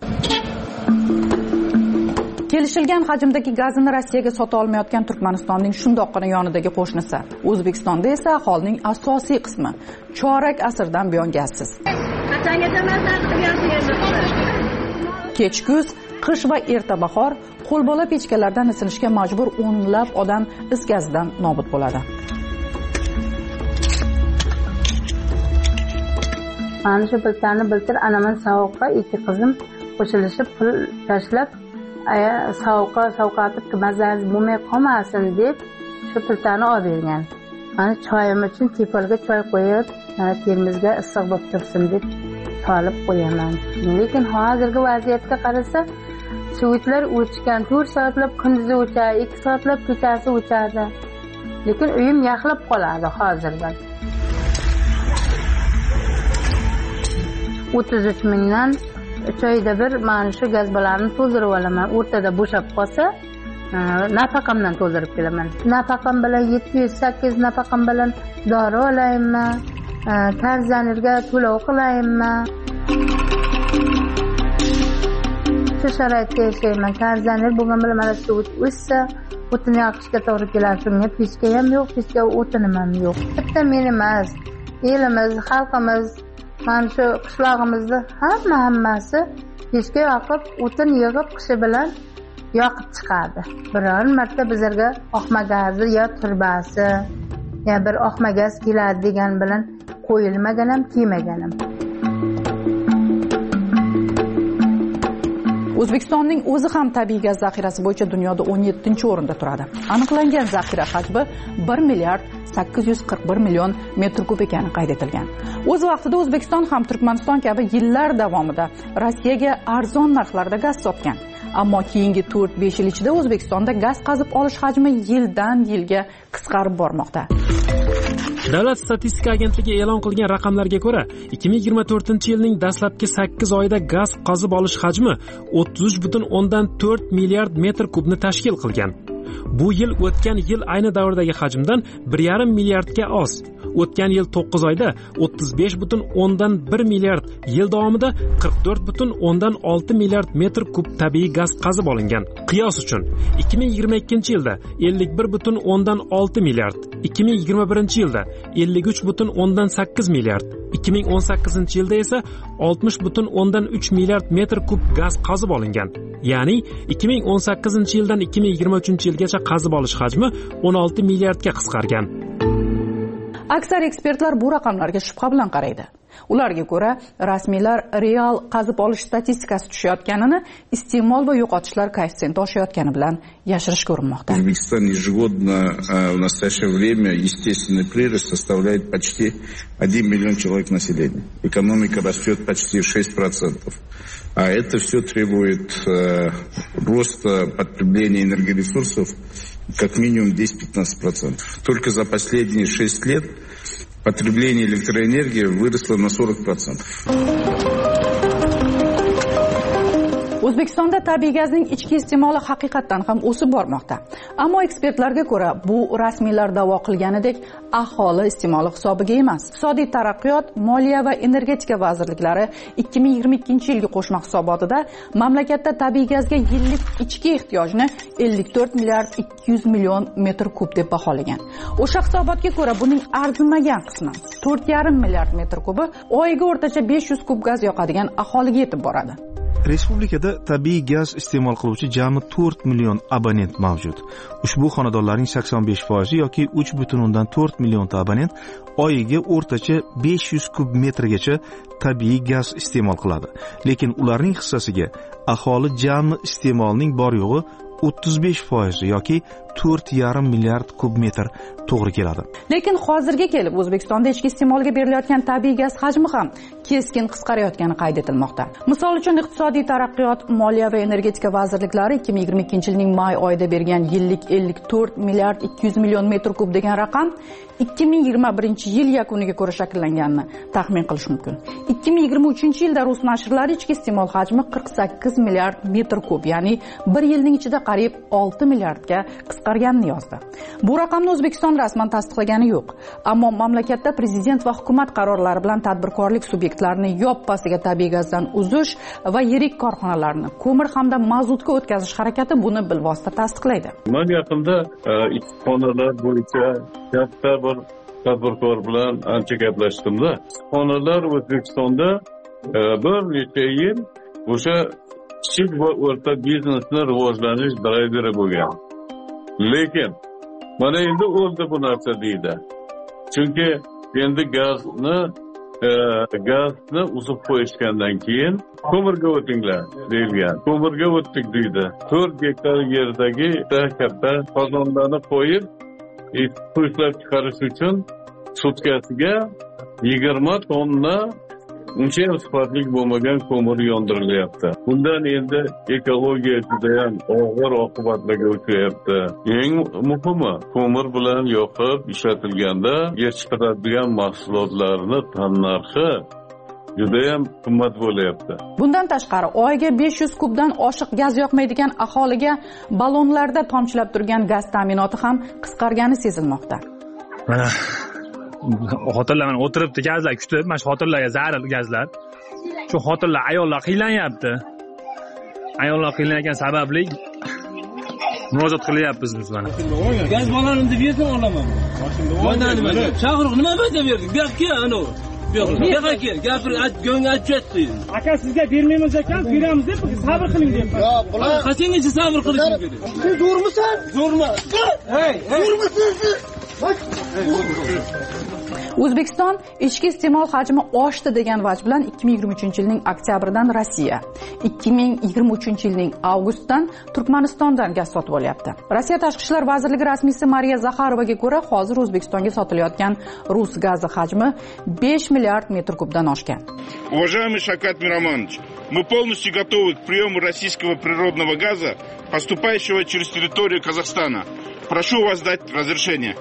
Kelishilgan hajmdagi gazini Rossiyaga sota olmayotgan Turkmanistonning shundoqqina yonidagi qo'shnisi O'zbekistonda esa aholining asosiy qismi chorak asrdan buyon gazsiz. Kech kuz, qish va erta bahor qo'lbola pechkalardan isinishga majbur o'nlab odam is gazidan nobud bo'ladi. Mana shu biltani biltir anaman sovuqqa ikki qizim qo'shilishib pul tashlab sovqatib mazaz bo'lmay qolmasin deb shu piltani olib bergan. Mana choyim uchun tepalga choy qo'yib, mana termizga issiq bo'lib tursin deb solib qo'yaman. Lekin hozirgi vaziyatga qarasa, suvitlar o'chgan, 4 soatlab kunduzi o'chadi, 2 soatlab kechasi o'chadi. Lekin uyim yaxlab qoladi hozirdan. 33 mingdan choyda bir mana shu gazbalarni to'ldirib olaman. O'rtada bo'shab qolsa, nafaqamdan to'ldirib kelaman. Nafaqam bilan 700-800 nafaqam bilan dori olaymi, karzanirga to'lov qilaymi? Shu sharoitda yashayman. Karzanir bo'lgan bilan mana shu o'ssa, o'tin yoqishga to'g'ri keladi. Shunga pechka ham yo'q, pechka o'tinim ham yo'q. Bitta men emas, elimiz, xalqimiz, mana shu qishlog'imizda hammasi pechka yoqib, o'tin yig'ib qishi bilan yoqib chiqadi. Biror marta bizlarga oqma gazi yo turbasi ya bir oqma gaz keladi degan bilan qo'yilmagan ham, kelmagan ham. O'zbekistonning o'zi ham tabiiy gaz zaxirasi bo'yicha dunyoda 17-o'rinda turadi. Aniqlangan zaxira hajmi 1 milliard 841 million metr kub ekani qayd etilgan. O'z vaqtida O'zbekiston ham Turkmaniston kabi yillar davomida Rossiyaga arzon narxlarda gaz sotgan. Ammo keyingi 4-5 yil ichida O'zbekistonda gaz qazib olish hajmi yildan yilga qisqarib bormoqda. Davlat statistika agentligi e'lon qilgan raqamlarga ko'ra, 2024-yilning dastlabki 8 oyida gaz qazib olish hajmi 33,4 milliard metr kubni tashkil qilgan. Bu yil o'tgan yil ayni davrdagi hajmdan 1,5 milliardga oz. O'tgan yil 9 oyda 35,1 milliard, yil davomida 44,6 milliard metr kub tabiiy gaz qazib olingan. Qiyos uchun 2022-yilda 51,6 milliard, 2021-yilda 53,8 milliard, 2018-yilda esa 60,3 milliard metr kub gaz qazib olingan. Ya'ni 2018-yildan 2023-yilgacha qazib olish hajmi 16 milliardga qisqargan. Aksar ekspertlar bu raqamlarga shubha bilan qaraydi. Ularga ko'ra, rasmiylar real qazib olish statistikasi tushayotganini iste'mol va yo'qotishlar koeffitsiyenti oshayotgani bilan yashirishga urinmoqda. O'zbekiston ежегодно в настоящее время естественный прирост составляет почти 1 миллион человек населения. Экономика растет почти 6%. А это все требует роста потребления энергоресурсов как минимум 10-15%. Только за последние 6 лет потребление электроэнергии выросло на 40%. O'zbekistonda tabiiy gazning ichki iste'moli haqiqatan ham o'sib bormoqda. Ammo ekspertlarga ko'ra, bu rasmiylar da'vo qilganidek aholi iste'moli hisobiga emas. Iqtisodiy taraqqiyot, moliya va energetika vazirliklari 2022-yilgi qo'shma hisobotida mamlakatda tabiiy gazga yillik ichki ehtiyojni 54 milliard 200 million metr kub deb baholagan. O'sha hisobotga ko'ra, buning arzimagan qismi 4,5 milliard metr kubi oyiga o'rtacha 500 kub gaz yoqadigan aholiga yetib boradi. Respublikada tabiiy gaz iste'mol qiluvchi jami 4 million abonent mavjud. Ushbu xonadonlarning 85% yoki 3,4 millionta abonent oyiga o'rtacha 500 kub metrgacha tabiiy gaz iste'mol qiladi. Lekin ularning hissasiga aholi jami iste'molning bor yo'g'i 35% yoki 4,5 milliard kub metr to'g'ri keladi. Lekin hozirga kelib O'zbekistonda ichki iste'molga berilayotgan tabiiy gaz hajmi ham keskin qisqarayotgani qayd etilmoqda. Misol uchun iqtisodiy taraqqiyot, moliya va energetika vazirliklari 2022-yilning may oyida bergan yillik 54 milliard 200 million metr kub degan raqam 2021-yil yakuniga ko'ra shakllanganini taxmin qilish mumkin. 2023-yilda rus nashrlari ichki iste'mol hajmi 48 milliard metr kub, ya'ni bir yilning ichida qariyb 6 milliardga qisqarganini yozdi. Bu raqamni O'zbekiston rasman tasdiqlagani yo'q, ammo mamlakatda prezident va hukumat qarorlari bilan tadbirkorlik subyektlarini yoppasiga tabiiy gazdan uzish va yirik korxonalarni ko'mir hamda mazutga o'tkazish harakati buni bilvosita tasdiqlaydi. Men yaqinda issiqxonalar bo'yicha katta bir tadbirkor bilan ancha gaplashdim-da. Issiqxonalar O'zbekistonda bir necha yil o'sha kichik va o'rta biznesni rivojlanish drayveri bo'lgan. Lekin mana endi o'ldi bu narsa deydi. Chunki endi gazni uzib qo'yishgandan keyin ko'mirga o'tinglar deyilgan. Ko'mirga o'tdik deydi. 4 gektar yerdagi katta qozonlarni qo'yib, ishlab chiqarish uchun sutkasiga 20 tonna uncha sifatli bo'lmagan ko'mir yondirilyapti. Bundan endi ekologiya juda ham og'ir oqibatlarga uchrayapti. Eng muhimi, ko'mir bilan yoqib ishlatilganda chiqaradigan mahsulotlarni tannarxi juda ham qimmat bo'lyapti. Bundan tashqari, oyiga 500 kubdan oshiq gaz yoqmaydigan aholiga ballonlarda tomchilab turgan gaz ta'minoti ham qisqargani sezilmoqda. Mana xotinlar mana o'tiribdi, gazlar kutib, mana shu xotinlarga zarur gazlar. Shu xotinlar, ayollar qiynalanyapti. Ayollar qiynalgan sababli murojaat qilyapmiz biz mana. Gaz balonini deb berdim olaman. Mana nima? Chaqiriq nima bo'lsa berdim. Gapga ana. Aka, gapir, go'ng aytdi. Aka sizga bermaymiz ekan, beramiz deb sabr qiling deb. Yo'q, bular qachongacha sabr qilishim kerak? Siz zo'rmisan? Zo'rma. Hey, zo'rmisiz? O'zbekiston ichki iste'mol hajmi oshdi degan vaj bilan 2023-yilning oktyabridan Rossiya, 2023-yilning avgustdan Turkmanistondan gaz sotib olyapti. Rossiya Tashqi ishlar vazirligi rasmiysi Mariya Zaxarovaga ko'ra, hozir O'zbekistonga sotilayotgan rus gazi hajmi 5 milliard metr kubdan oshgan. Уважаемый Шавкат Миромонович, мы полностью готовы к приему российского природного газа, поступающего через территорию Казахстана. Прошу вас дать разрешение.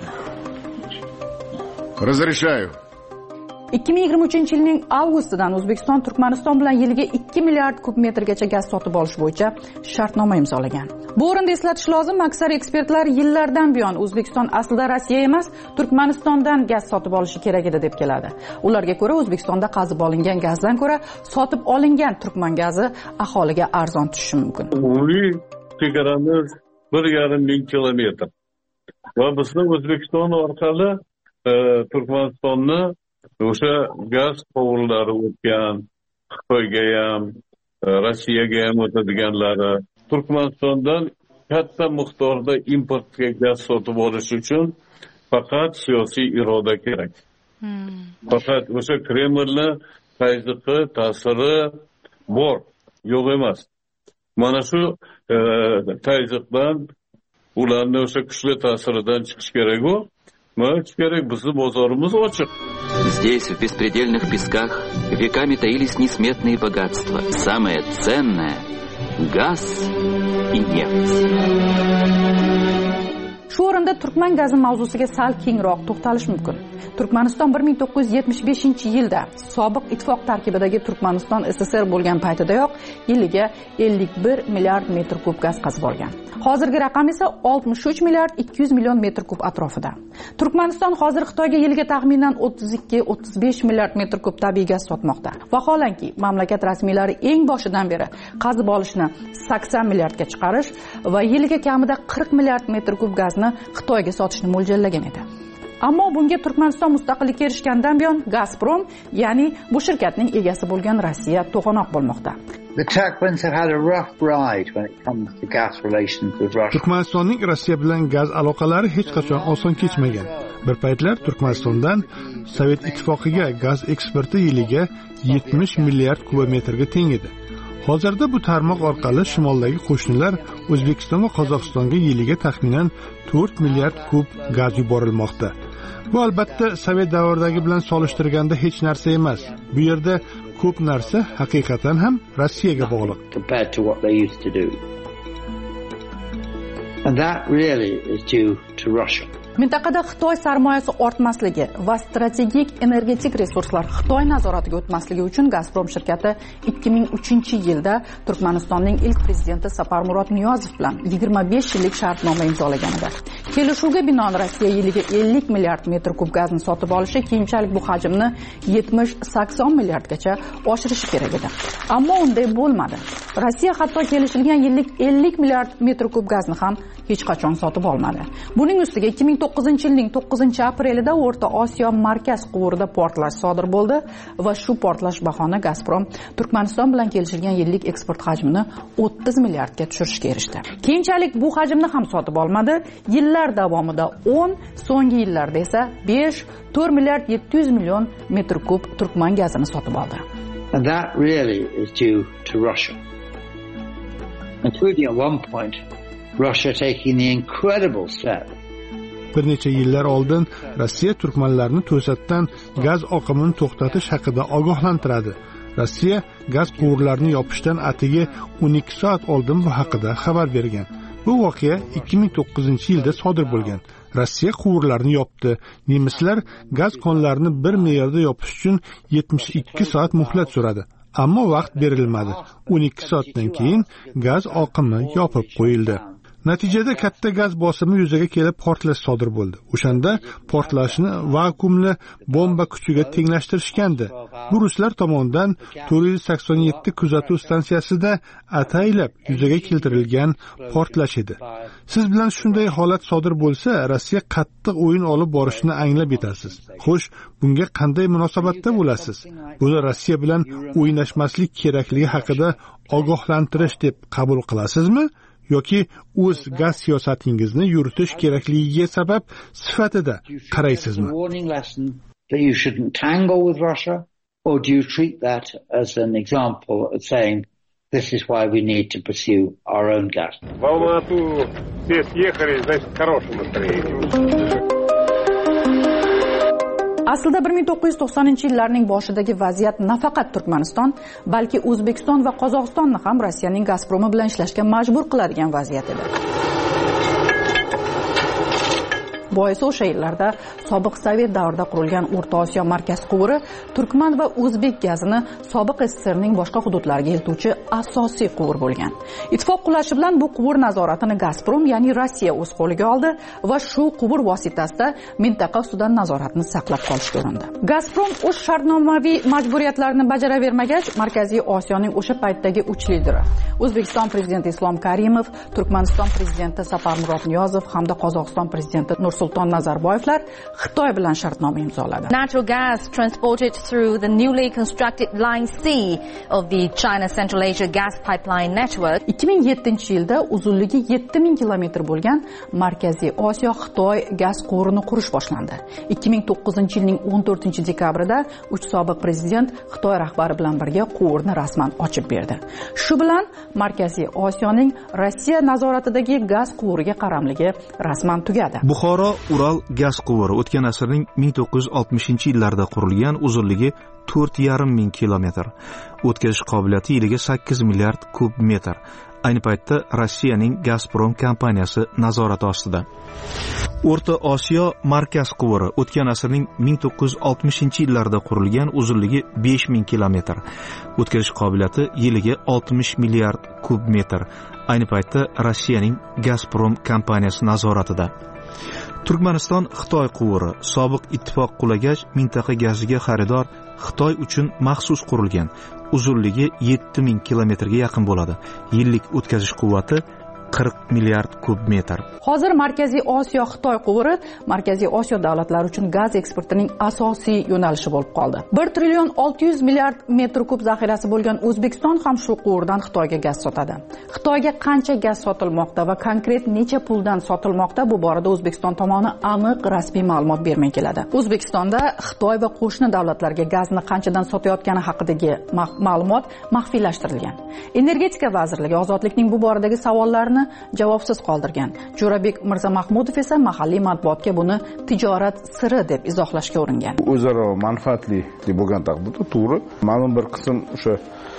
Разрешаю. 2023-yilning avgustidan O'zbekiston Turkmaniston bilan yiliga 2 milliard kub metrgacha gaz sotib olish bo'yicha shartnoma imzolagan. Bu o'rinda eslatish lozim, aksar ekspertlar yillardan buyon O'zbekiston aslida Rossiya emas, Turkmanistondan gaz sotib olishi kerak edi deb keladi. Ularga ko'ra O'zbekistonda qazib olingan gazdan ko'ra sotib olingan turkman gazi aholiga arzon tushishi mumkin. Umumiy chegaramiz 1,5 kilometr. Va bizning O'zbekiston orqali Turkmanistonni o'sha gaz quvurlari o'tgan, Xitoyga ham, Rossiyaga ham o'tadiganlari. Turkmanistondan katta miqdorda importga gaz sotib olish uchun faqat siyosiy iroda kerak. Faqat o'sha Kremlning tayziqi, ta'siri bor, yo'q emas. Mana shu tayziqdan, ularning o'sha kuchli ta'siridan chiqish kerak-ku. Здесь, в беспредельных песках, веками таились несметные богатства. Самое ценное — газ и нефть. Shu o'rinda turkman gazi mavzusiga sal kengroq to'xtalish mumkin. Turkmaniston 1975-yilda sobiq ittifoq tarkibidagi Turkmaniston SSR bo'lgan paytidayoq yiliga 51 milliard metr kub gaz qazib olgan. Hozirgi raqam esa 63 milliard 200 million metr kub atrofida. Turkmaniston hozir Xitoyga yiliga taxminan 32-35 milliard metr kub tabiiy gaz sotmoqda. Vaholanki, mamlakat rasmiylari eng boshidan beri qazib olishni 80 milliardga chiqarish va yiliga kamida 40 milliard metr kub gazni Xitoyga sotishni mo'ljallagan edi. Ammo bunga Turkmaniston mustaqillikka erishgandan buyon Gazprom, ya'ni bu shirkatning egasi bo'lgan Rossiya to'g'anoq bo'lmoqda. Turkmanistonning Rossiya bilan gaz aloqalari hech qachon oson kechmagan. Bir paytlar Turkmanistondan Sovet ittifoqiga gaz eksporti yiliga 70 milliard kubometrga teng edi. Hozirda bu tarmoq orqali shimoldagi qo'shnilar O'zbekiston va Qozog'istonga yiliga taxminan 4 milliard kub gaz yuborilmoqda. Bu albatta sovet davridagi bilan solishtirganda hech narsa emas. Bu yerda ko'p narsa haqiqatan ham Rossiyaga bog'liq. And that really is due to Russia. Mintaqada Xitoy sarmoyasi ortmasligi va strategik energetik resurslar Xitoy nazoratiga o'tmasligi uchun Gazprom shirkati 2003-yilda Turkmanistonning ilk prezidenti Saparmurod Niyozov bilan 25 yillik shartnoma imzolagan edi. Kelishuvga binoan Rossiya yiliga 50 milliard metr kub gazni sotib olishi, keyinchalik bu hajmni 70-80 milliardgacha oshirishi kerak edi. Ammo unday bo'lmadi. Rossiya hatto kelishilgan yillik 50 milliard metr kub gazni ham hech qachon sotib olmadi. Buning ustiga 2009-yilning 9-aprelida O'rta Osiyo markaz quvurida portlash sodir bo'ldi va shu portlash bahona Gazprom Turkmaniston bilan kelishilgan yillik eksport hajmini 30 milliardga tushirishga erishdi. Keyinchalik bu hajmni ham sotib olmadi. Yillar davomida 10, so'nggi yillarda esa 5-4 milliard 700 million metr kub turkman gazini sotib oldi. And that really is due to Russia. Including at one point Russia taking the incredible step. Bir necha yillar oldin Rossiya turkmanlarni to'satdan gaz oqimini to'xtatish haqida ogohlantiradi. Rossiya gaz quvurlarini yopishdan atigi 12 soat oldin bu haqida xabar bergan. Bu voqea 2009-yilda sodir bo'lgan. Rossiya quvurlarini yopdi. Nemislar gaz konlarini bir me'yorda yopish uchun 72 soat muhlat so'radi. Ammo vaqt berilmadi. 12 soatdan keyin gaz oqimi yopib qo'yildi. Natijada katta gaz bosimi yuzaga kelib portlash sodir bo'ldi. O'shanda portlashni vakuumli bomba kuchiga tenglashtirishgandi. Bu ruslar tomonidan 487 kuzatuv stansiyasida ataylab yuzaga keltirilgan portlash edi. Siz bilan shunday holat sodir bo'lsa, Rossiya qattiq o'yin olib borishini anglab yetasiz. Xo'sh, bunga qanday munosabatda bo'lasiz? Buni Rossiya bilan o'ynashmaslik kerakligi haqida ogohlantirish deb qabul qilasizmi? Yoki o'z gaz siyosatingizni yuritish kerakligiga sabab sifatida qaraysizmi? That you shouldn't tangle with Russia, or do you treat that as an example of saying this is why we need to pursue our own gas? В Алмату все съехали, значит, в хорошем настроении. Aslida 1990-yillarning boshidagi vaziyat nafaqat Turkmaniston, balki O'zbekiston va Qozog'istonni ham Rossiyaning Gazpromi bilan ishlashga majbur qiladigan vaziyat edi. Boisi o'sha yillarda sobiq Sovet davrida qurilgan O'rta Osiyo markaz quvuri turkman va o'zbek gazini sobiq SSRning boshqa hududlariga eltuvchi asosiy quvur bo'lgan. Ittifoq qulashi bilan bu quvur nazoratini Gazprom, ya'ni Rossiya o'z qo'liga oldi va shu quvur vositasida mintaqa ustidan nazoratni saqlab qolishga urindi. Gazprom o'z shartnomaviy majburiyatlarini bajaravermagach, Markaziy Osiyoning o'sha paytdagi uch lideri O'zbekiston prezidenti Islom Karimov, Turkmaniston prezidenti Saparmurod Niyozov hamda Qozog'iston prezidenti Nursulton Nazarboyevlar Xitoy bilan shartnoma imzoladi. Natural gas transported through the newly constructed Line C of the China Central Asia gas pipeline network. 2007-yilda uzunligi 7000 kilometr bo'lgan Markaziy Osiyo Xitoy gaz quvurini qurish boshlandi. 2009-yilning 14-dekabrida uch sobiq prezident Xitoy rahbari bilan birga quvurni rasman ochib berdi. Shu bilan Markaziy Osiyoning Rossiya nazoratidagi gaz quvuriga qaramligi rasman tugadi. Buxoro Ural gaz quvuri o'tgan asrning 1960-yillarda qurilgan, uzunligi 4,5 ming kilometr. O'tkazish qobiliyati yiliga 8 milliard kub metr. Ayni paytda Rossiyaning Gazprom kompaniyasi nazorati ostida. O'rta Osiyo markaz quvuri o'tgan asrning 1960-yillarda qurilgan, uzunligi 5000 kilometr. O'tkazish qobiliyati yiliga 60 milliard kub metr. Ayni paytda Rossiyaning Gazprom kompaniyasi nazoratida. Turkmaniston Xitoy quvuri sobiq ittifoq qulagach, mintaqa gaziga xaridor Xitoy uchun maxsus qurilgan. Uzunligi 7000 kilometrga yaqin bo'ladi. Yillik o'tkazish quvvati 40 milliard kub metr. Hozir Markaziy Osiyo Xitoy quvuri Markaziy Osiyo davlatlari uchun gaz eksportining asosiy yo'nalishi bo'lib qoldi. 1 trillion 600 milliard metr kub zaxirasi bo'lgan O'zbekiston ham shu quvurdan Xitoyga gaz sotadi. Xitoyga qancha gaz sotilmoqda va konkret necha puldan sotilmoqda, bu borada O'zbekiston tomoni aniq rasmiy ma'lumot bermay keladi. O'zbekistonda Xitoy va qo'shni davlatlarga gazni qanchadan sotayotgani haqidagi ma'lumot maxfiylashtirilgan. Energetika vazirligi ozodlikning bu boradagi savollarini javobsiz qoldirgan. Jo'rabek Mirzamahmudov esa mahalliy matbuotga buni tijorat siri deb izohlashga uringan. O'zaro manfaatli bo'lgan taqdirda to'g'ri, ma'lum bir qism o'sha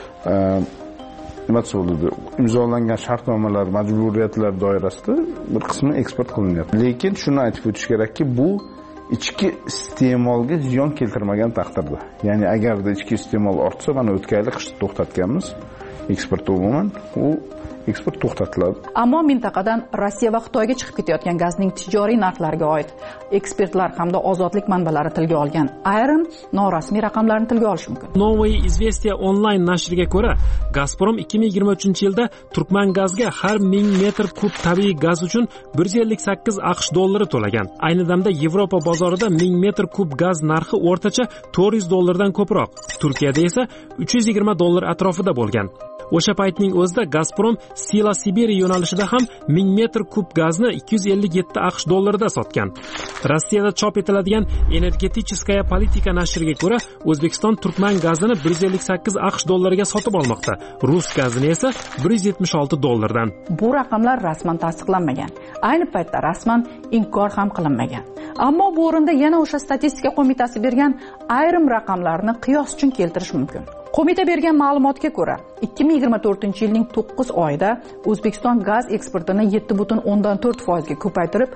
nima bo'ladi, imzolangan shartnomalar, majburiyatlar doirasida bir qismi eksport qilinyapti. Lekin shuni aytib o'tish kerakki, bu ichki iste'molga ziyon keltirmagan taqdirda. Ya'ni agarda ichki iste'mol ortsa, mana o'tgan yil qishda to'xtatganmiz eksportni umuman, u eksport to'xtatiladi. Ammo mintaqadan Rossiya va Xitoyga chiqib ketayotgan gazning tijoriy narxlariga oid ekspertlar hamda ozodlik manbalari tilga olgan ayrim norasmiy raqamlarni tilga olish mumkin. Новое известия onlayn nashriga ko'ra, Gazprom 2023-yilda Turkmangazga har 1000 metr kub tabiiy gaz uchun 158 AQSh dollari to'lagan. Ayni damda Yevropa bozorida 1000 metr kub gaz narxi o'rtacha 400 dollardan ko'proq. Turkiyada esa 320 dollar atrofida bo'lgan. O'sha paytning o'zida Gazprom Sila Siberiya yo'nalishida ham 1000 metr kub gazni 257 AQSh dollarida sotgan. Rossiyada chop etiladigan Energeticheskaya politika nashriga ko'ra, O'zbekiston Turkman gazini 158 AQSh dollariga sotib olmoqda. Rus gazini esa 176 dollardan. Bu raqamlar rasman tasdiqlanmagan. Ayni paytda rasman inkor ham qilinmagan. Ammo bu o'rinda yana o'sha statistika qo'mitasi bergan ayrim raqamlarni qiyos uchun keltirish mumkin. Qo'mita bergan ma'lumotga ko'ra, 2024-yilning 9 oyida O'zbekiston gaz eksportini 7.4% ga ko'paytirib,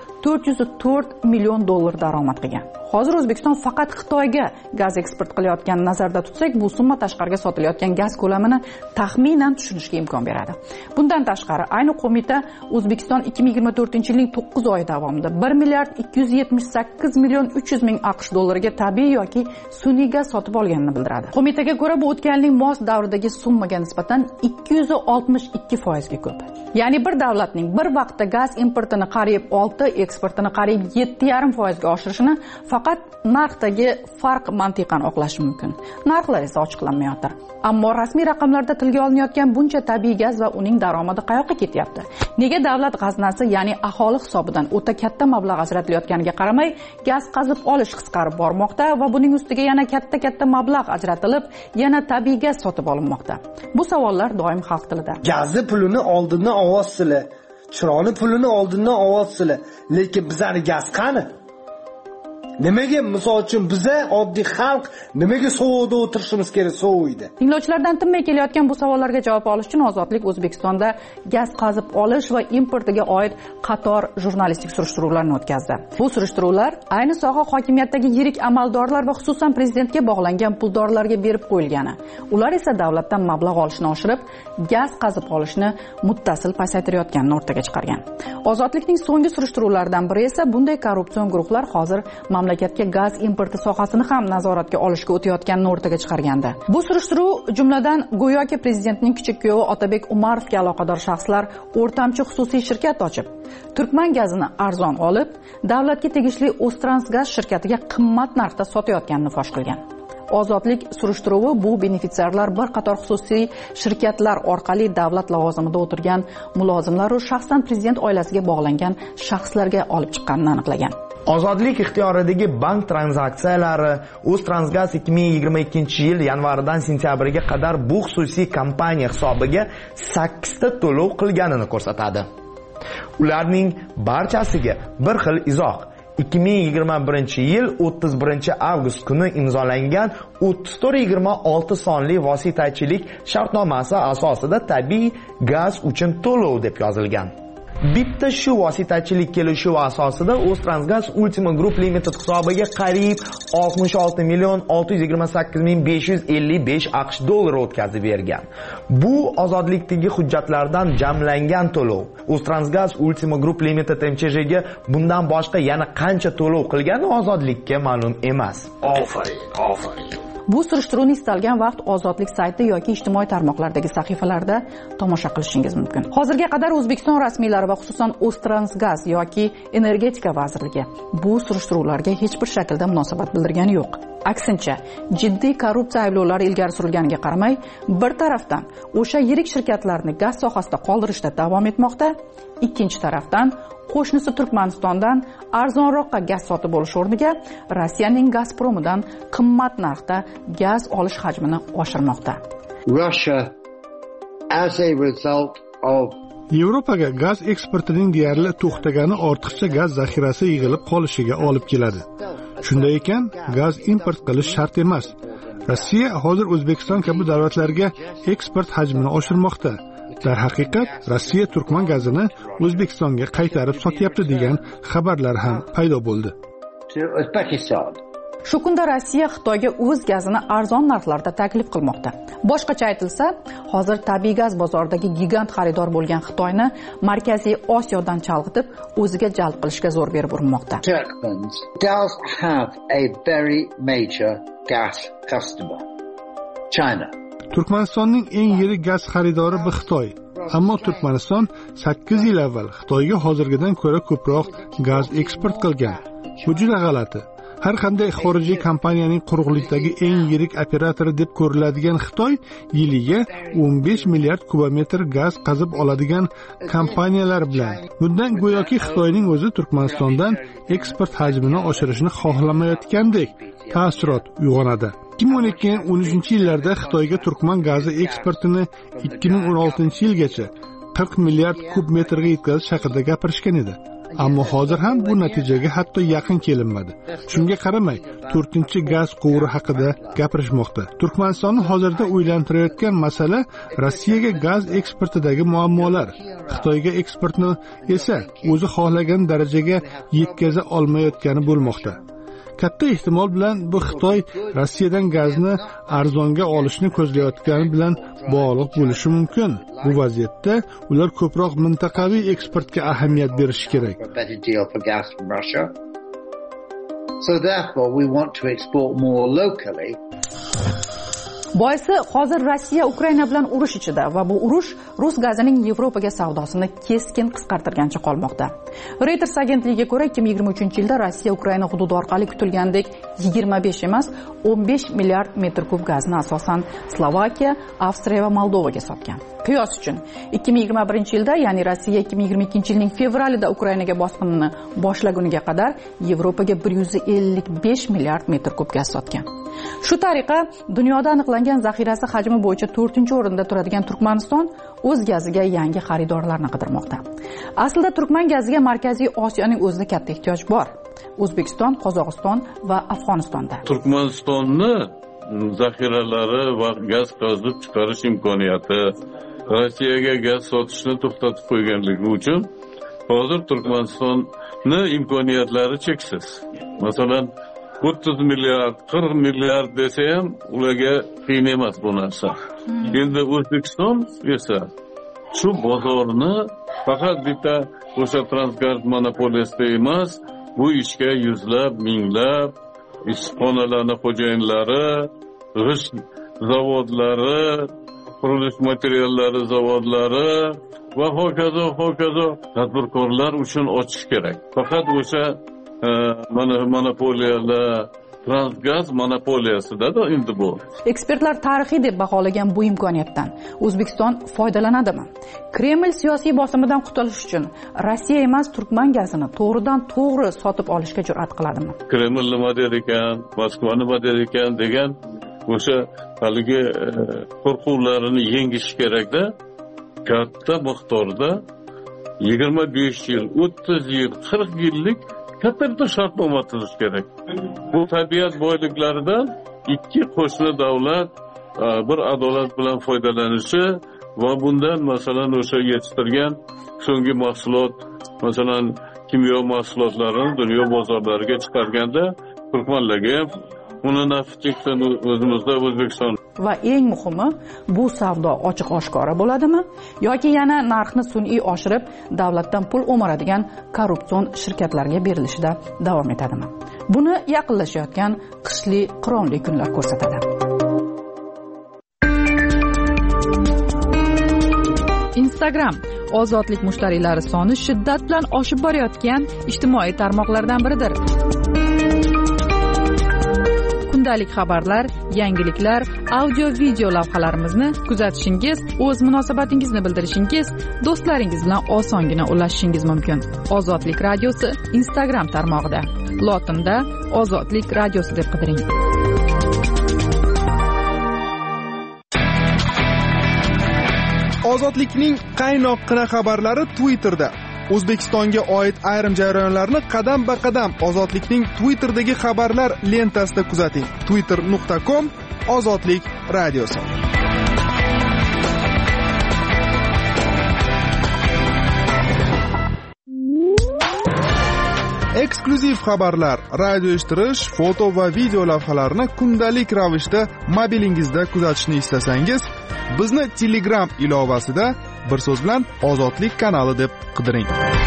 404 million dollar daromad qilgan. Hozir O'zbekiston faqat Xitoyga gaz eksport qilayotganini nazarda tutsak, bu summa tashqariga sotilayotgan gaz ko'lamini taxminan tushunishga imkon beradi. Bundan tashqari, ayni qo'mita O'zbekiston 2024-yilning 9 oyi davomida 1 milliard 278 million 300 ming AQSh dollariga tabiiy yoki sun'iy gaz sotib olganini bildiradi. Qo'mitaga ko'ra, bu o'tgan yilning mos davridagi summaga nisbatan 262% ga ko'p. Ya'ni bir davlatning bir vaqtda gaz importini qariyb 6, eksportini qariyb 7,5% ga oshirishini faqat narxdagi farq mantiqan oqlash mumkin. Narxlar esa ochiqlanmayotir. Ammo rasmiy raqamlarda tilga olinayotgan buncha tabiiy gaz va uning daromadi qayoqqa ketyapti? Nega davlat g'aznasi, ya'ni aholi hisobidan o'ta katta mablag' ajratilayotganiga qaramay, gaz qazib olish qisqarib bormoqda va buning ustiga yana katta mablag' ajratilib, yana tabiiy gaz sotib olinmoqda? Bu savollar doim xalq tilida. Gazni pulini oldindan ovotsizlar, chiroqni pulini oldindan ovotsizlar, lekin bizani gaz qani? Nimaga, misol uchun biza oddiy xalq nimaga sovuqda o'tirishimiz kerak, sovuqda? Tinglovchilardan tinmay kelayotgan bu savollarga javob olish uchun Ozodlik O'zbekistonda gaz qazib olish va importiga oid qator jurnalistik surishtiruvlarni o'tkazdi. Bu surishtiruvlar ayni soha hokimiyatdagi yirik amaldorlar va xususan prezidentga bog'langan puldorlarga berib qo'yilgani. Ular esa davlatdan mablag' olishni oshirib, gaz qazib olishni muttasil pasaytirayotganini o'rtaga chiqargan. Ozodlikning so'nggi surishtiruvlaridan biri esa bunday korrupsion guruhlar hozir mamlakatga gaz importi sohasini ham nazoratga olishga o'tayotganini o'rtaga chiqargandi. Bu surishtiruv jumladan go'yoki prezidentning kichik kuyovi Otabek Umarovga aloqador shaxslar o'rtamchi xususiy shirkat ochib, Turkman gazini arzon olib, davlatga tegishli O'ztransgaz shirkatiga qimmat narxda sotayotganini fosh qilgan. Ozodlik surishtiruvi bu benefitsiarlar bir qator xususiy shirkatlar orqali davlat lavozimida o'tirgan mulozimlar va shaxsan prezident oilasiga bog'langan shaxslarga olib chiqqanini aniqlagan. Ozodlik ixtiyoridagi bank tranzaksiyalari O'ztransgaz 2022-yil yanvaridan sentyabriga qadar bu xususiy kompaniya hisobiga 8 ta to'lov qilganini ko'rsatadi. Ularning barchasiga bir xil izoh 2021-yil 31-avgust kuni imzolangan 3426 sonli vositachilik shartnomasi asosida tabiiy gaz uchun to'lov deb yozilgan. Bitta shu vositachilik kelishuvi asosida O'ztransgaz Ultima Group Limited hisobiga qariyb 66 million 628 ming 555 AQSh dollari o'tkazib bergan. Bu ozodlikdagi hujjatlardan jamlangan to'lov. O'ztransgaz Ultima Group Limited MCHga bundan boshqa yana qancha to'lov qilgani ozodlikka ma'lum emas. Ofarin. Bu surishtiruvni istalgan vaqt Ozodlik sayti yoki ijtimoiy tarmoqlardagi sahifalarda tomosha qilishingiz mumkin. Hozirga qadar O'zbekiston rasmiylari va xususan O'ztransgaz yoki Energetika vazirligi bu surishtiruvlarga hech bir shaklda munosabat bildirgani yo'q. Aksincha, jiddiy korrupsiya ayblovlari ilgari surilganiga qaramay, bir tarafdan o'sha yirik shirkatlarni gaz sohasida qoldirishda davom etmoqda, ikkinchi tarafdan qo'shnisi Turkmanistondan arzonroqqa gaz sotib olish o'rniga Rossiyaning Gazpromidan qimmat narxda gaz olish hajmini oshirmoqda. Russia, as a result of Yevropaga gaz eksportining deyarli to'xtagani ortiqcha gaz zaxirasi yig'ilib qolishiga olib keladi. Shunday ekan, gaz import qilish shart emas. Rossiya hozir O'zbekiston kabi davlatlarga eksport hajmini oshirmoqda. Darhaqiqat, Rossiya turkman gazini O'zbekistonga qaytarib sotyapti degan xabarlar ham paydo bo'ldi. Shu kunda Rossiya Xitoyga o'z gazini arzon narxlarda taklif qilmoqda. Boshqacha aytilsa, hozir tabiiy gaz bozoridagi gigant xaridor bo'lgan Xitoyni Markaziy Osiyodan chalg'itib, o'ziga jalb qilishga zo'r berib urinmoqda. Turkmens does have a very major gas customer, China. Turkmanistonning eng yirik gaz xaridori bu Xitoy. Ammo Turkmaniston 8 yil avval Xitoyga hozirgidan ko'ra ko'proq gaz eksport qilgan. Bu juda g'alati. Har qanday xorijiy kompaniyaning quruqlikdagi eng yirik operatori deb ko'riladigan Xitoy yiliga 15 milliard kubometr gaz qazib oladigan kompaniyalar bilan. Bundan go'yoki Xitoyning o'zi Turkmanistondan eksport hajmini oshirishni xohlamayotgandek taassurot uyg'onadi. 2012-13 yillarda Xitoyga turkman gazi eksportini 2016-yilgacha 40 milliard kub metrga yetkazish haqida gapirishgan edi. Ammo hozir ham bu natijaga hatto yaqin kelinmadi. Shunga qaramay, 4-chi gaz quvuri haqida gapirishmoqda. Turkmanistonni hozirda o'ylantirayotgan masala Rossiyaga gaz eksportidagi muammolar. Xitoyga eksportni esa o'zi xohlagan darajaga yetkaza olmayotgani bo'lmoqda. Katta ehtimol bilan bu Xitoy Rossiyadan gazni arzonga olishni ko'zlayotgani bilan bog'liq bo'lishi mumkin. Bu vaziyatda ular ko'proq mintaqaviy eksportga ahamiyat berishi kerak. So therefore we want to export more locally. Boisi hozir Rossiya Ukraina bilan urush ichida va bu urush rus gazining Yevropaga savdosini keskin qisqartirgancha qolmoqda. Reuters agentligiga ko'ra 2023-yilda Rossiya Ukraina hududi orqali kutilgandek 25 emas, 15 milliard metr kub gazni asosan Slovakiya, Avstriya va Moldovaga sotgan. Qiyos uchun 2021-yilda, ya'ni Rossiya 2022-yilning fevralida Ukrainaga bosqinini boshlaguniga qadar Yevropaga 155 milliard metr kub gaz sotgan. Shu tariqa dunyoda aniqlangan zaxirasi hajmi bo'yicha 4-o'rinda turadigan Turkmaniston o'z gaziga yangi xaridorlarni qidirmoqda. Aslida turkman gaziga Markaziy Osiyoning o'zida katta ehtiyoj bor. O'zbekiston, Qozog'iston va Afg'onistonda. Turkmanistonni zaxiralari va gaz qazib chiqarish imkoniyati Rossiyaga gaz sotishni to'xtatib qo'yganligi uchun hozir Turkmanistonning imkoniyatlari cheksiz. Masalan, 30 milliard, 40 milliard desa ham ularga qiyin emas bu narsa. Endi O'zbekiston esa shu bozorni faqat bitta o'sha transgaz monopoliyasida emas, bu ishga yuzlab, minglab ishxonalarning xo'jayinlari, g'isht zavodlari, qurilish materiallari zavodlari va hokazo tadbirkorlar uchun ochish kerak. Faqat o'sha monopoliyalar, transgaz monopoliyasida endi bu. Ekspertlar tarixiy deb baholagan bu imkoniyatdan O'zbekiston foydalanadimi? Kreml siyosiy bosimidan qutulish uchun Rossiya emas, turkman gazini to'g'ridan-to'g'ri sotib olishga jur'at qiladimi? Kreml nima der ekan, Moskva nima der ekan degan o'sha haligi qo'rquvlarini yengish kerakda, katta miqdorda 25 yil, 30 yil, 40 yillik katta bir shartnoma tuzish kerak. Bu tabiat boyliklaridan ikki qo'shni davlat bir adolat bilan foydalanishi va bundan masalan o'sha yetishtirgan so'nggi mahsulot, masalan kimyo mahsulotlarini dunyo bozorlariga chiqarganda turkmanlarga ham uni nafi cheksin o'zimizda O'zbekiston. Va eng muhimi, bu savdo ochiq oshkora bo'ladimi yoki yana narxni sun'iy oshirib davlatdan pul o'maradigan korrupsion shirkatlarga berilishida davom etadimi? Buni yaqinlashayotgan qishli qironli kunlar ko'rsatadi. Instagram ozodlik mushtariylari soni shiddat bilan oshib borayotgan ijtimoiy tarmoqlardan biridir. Kundalik xabarlar, yangiliklar, audio-video lavhalarimizni kuzatishingiz, o'z munosabatingizni bildirishingiz, do'stlaringiz bilan osongina ulashishingiz mumkin. Ozodlik radiosi Instagram tarmog'ida. Lotinda Ozodlik radiosi deb qidiring. Ozodlikning qaynoqqina xabarlari Twitterda. O'zbekistonga oid ayrim jarayonlarni qadam-ba-qadam Ozodlikning Twitter'dagi xabarlar lentasida kuzating. twitter.com/ozodlik radiosi. Eksklyuziv xabarlar, radio eshittirish, foto va video lavhalarni kundalik ravishda mobilingizda kuzatishni istasangiz, bizni Telegram ilovasida bir so'z bilan Ozodlik kanali deb qidiring.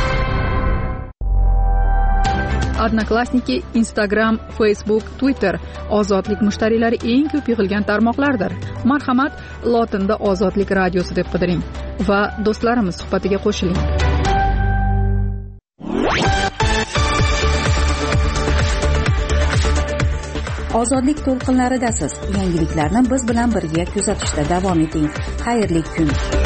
Odnoklassniki, Instagram, Facebook, Twitter Ozodlik mushtariylari eng ko'p yig'ilgan tarmoqlardir. Marhamat, lotinda Ozodlik radiosi deb qidiring va do'stlarimiz suhbatiga qo'shiling. Ozodlik to'lqinlaridasiz. Yangiliklarni biz bilan birga kuzatishda davom eting. Xayrli kun.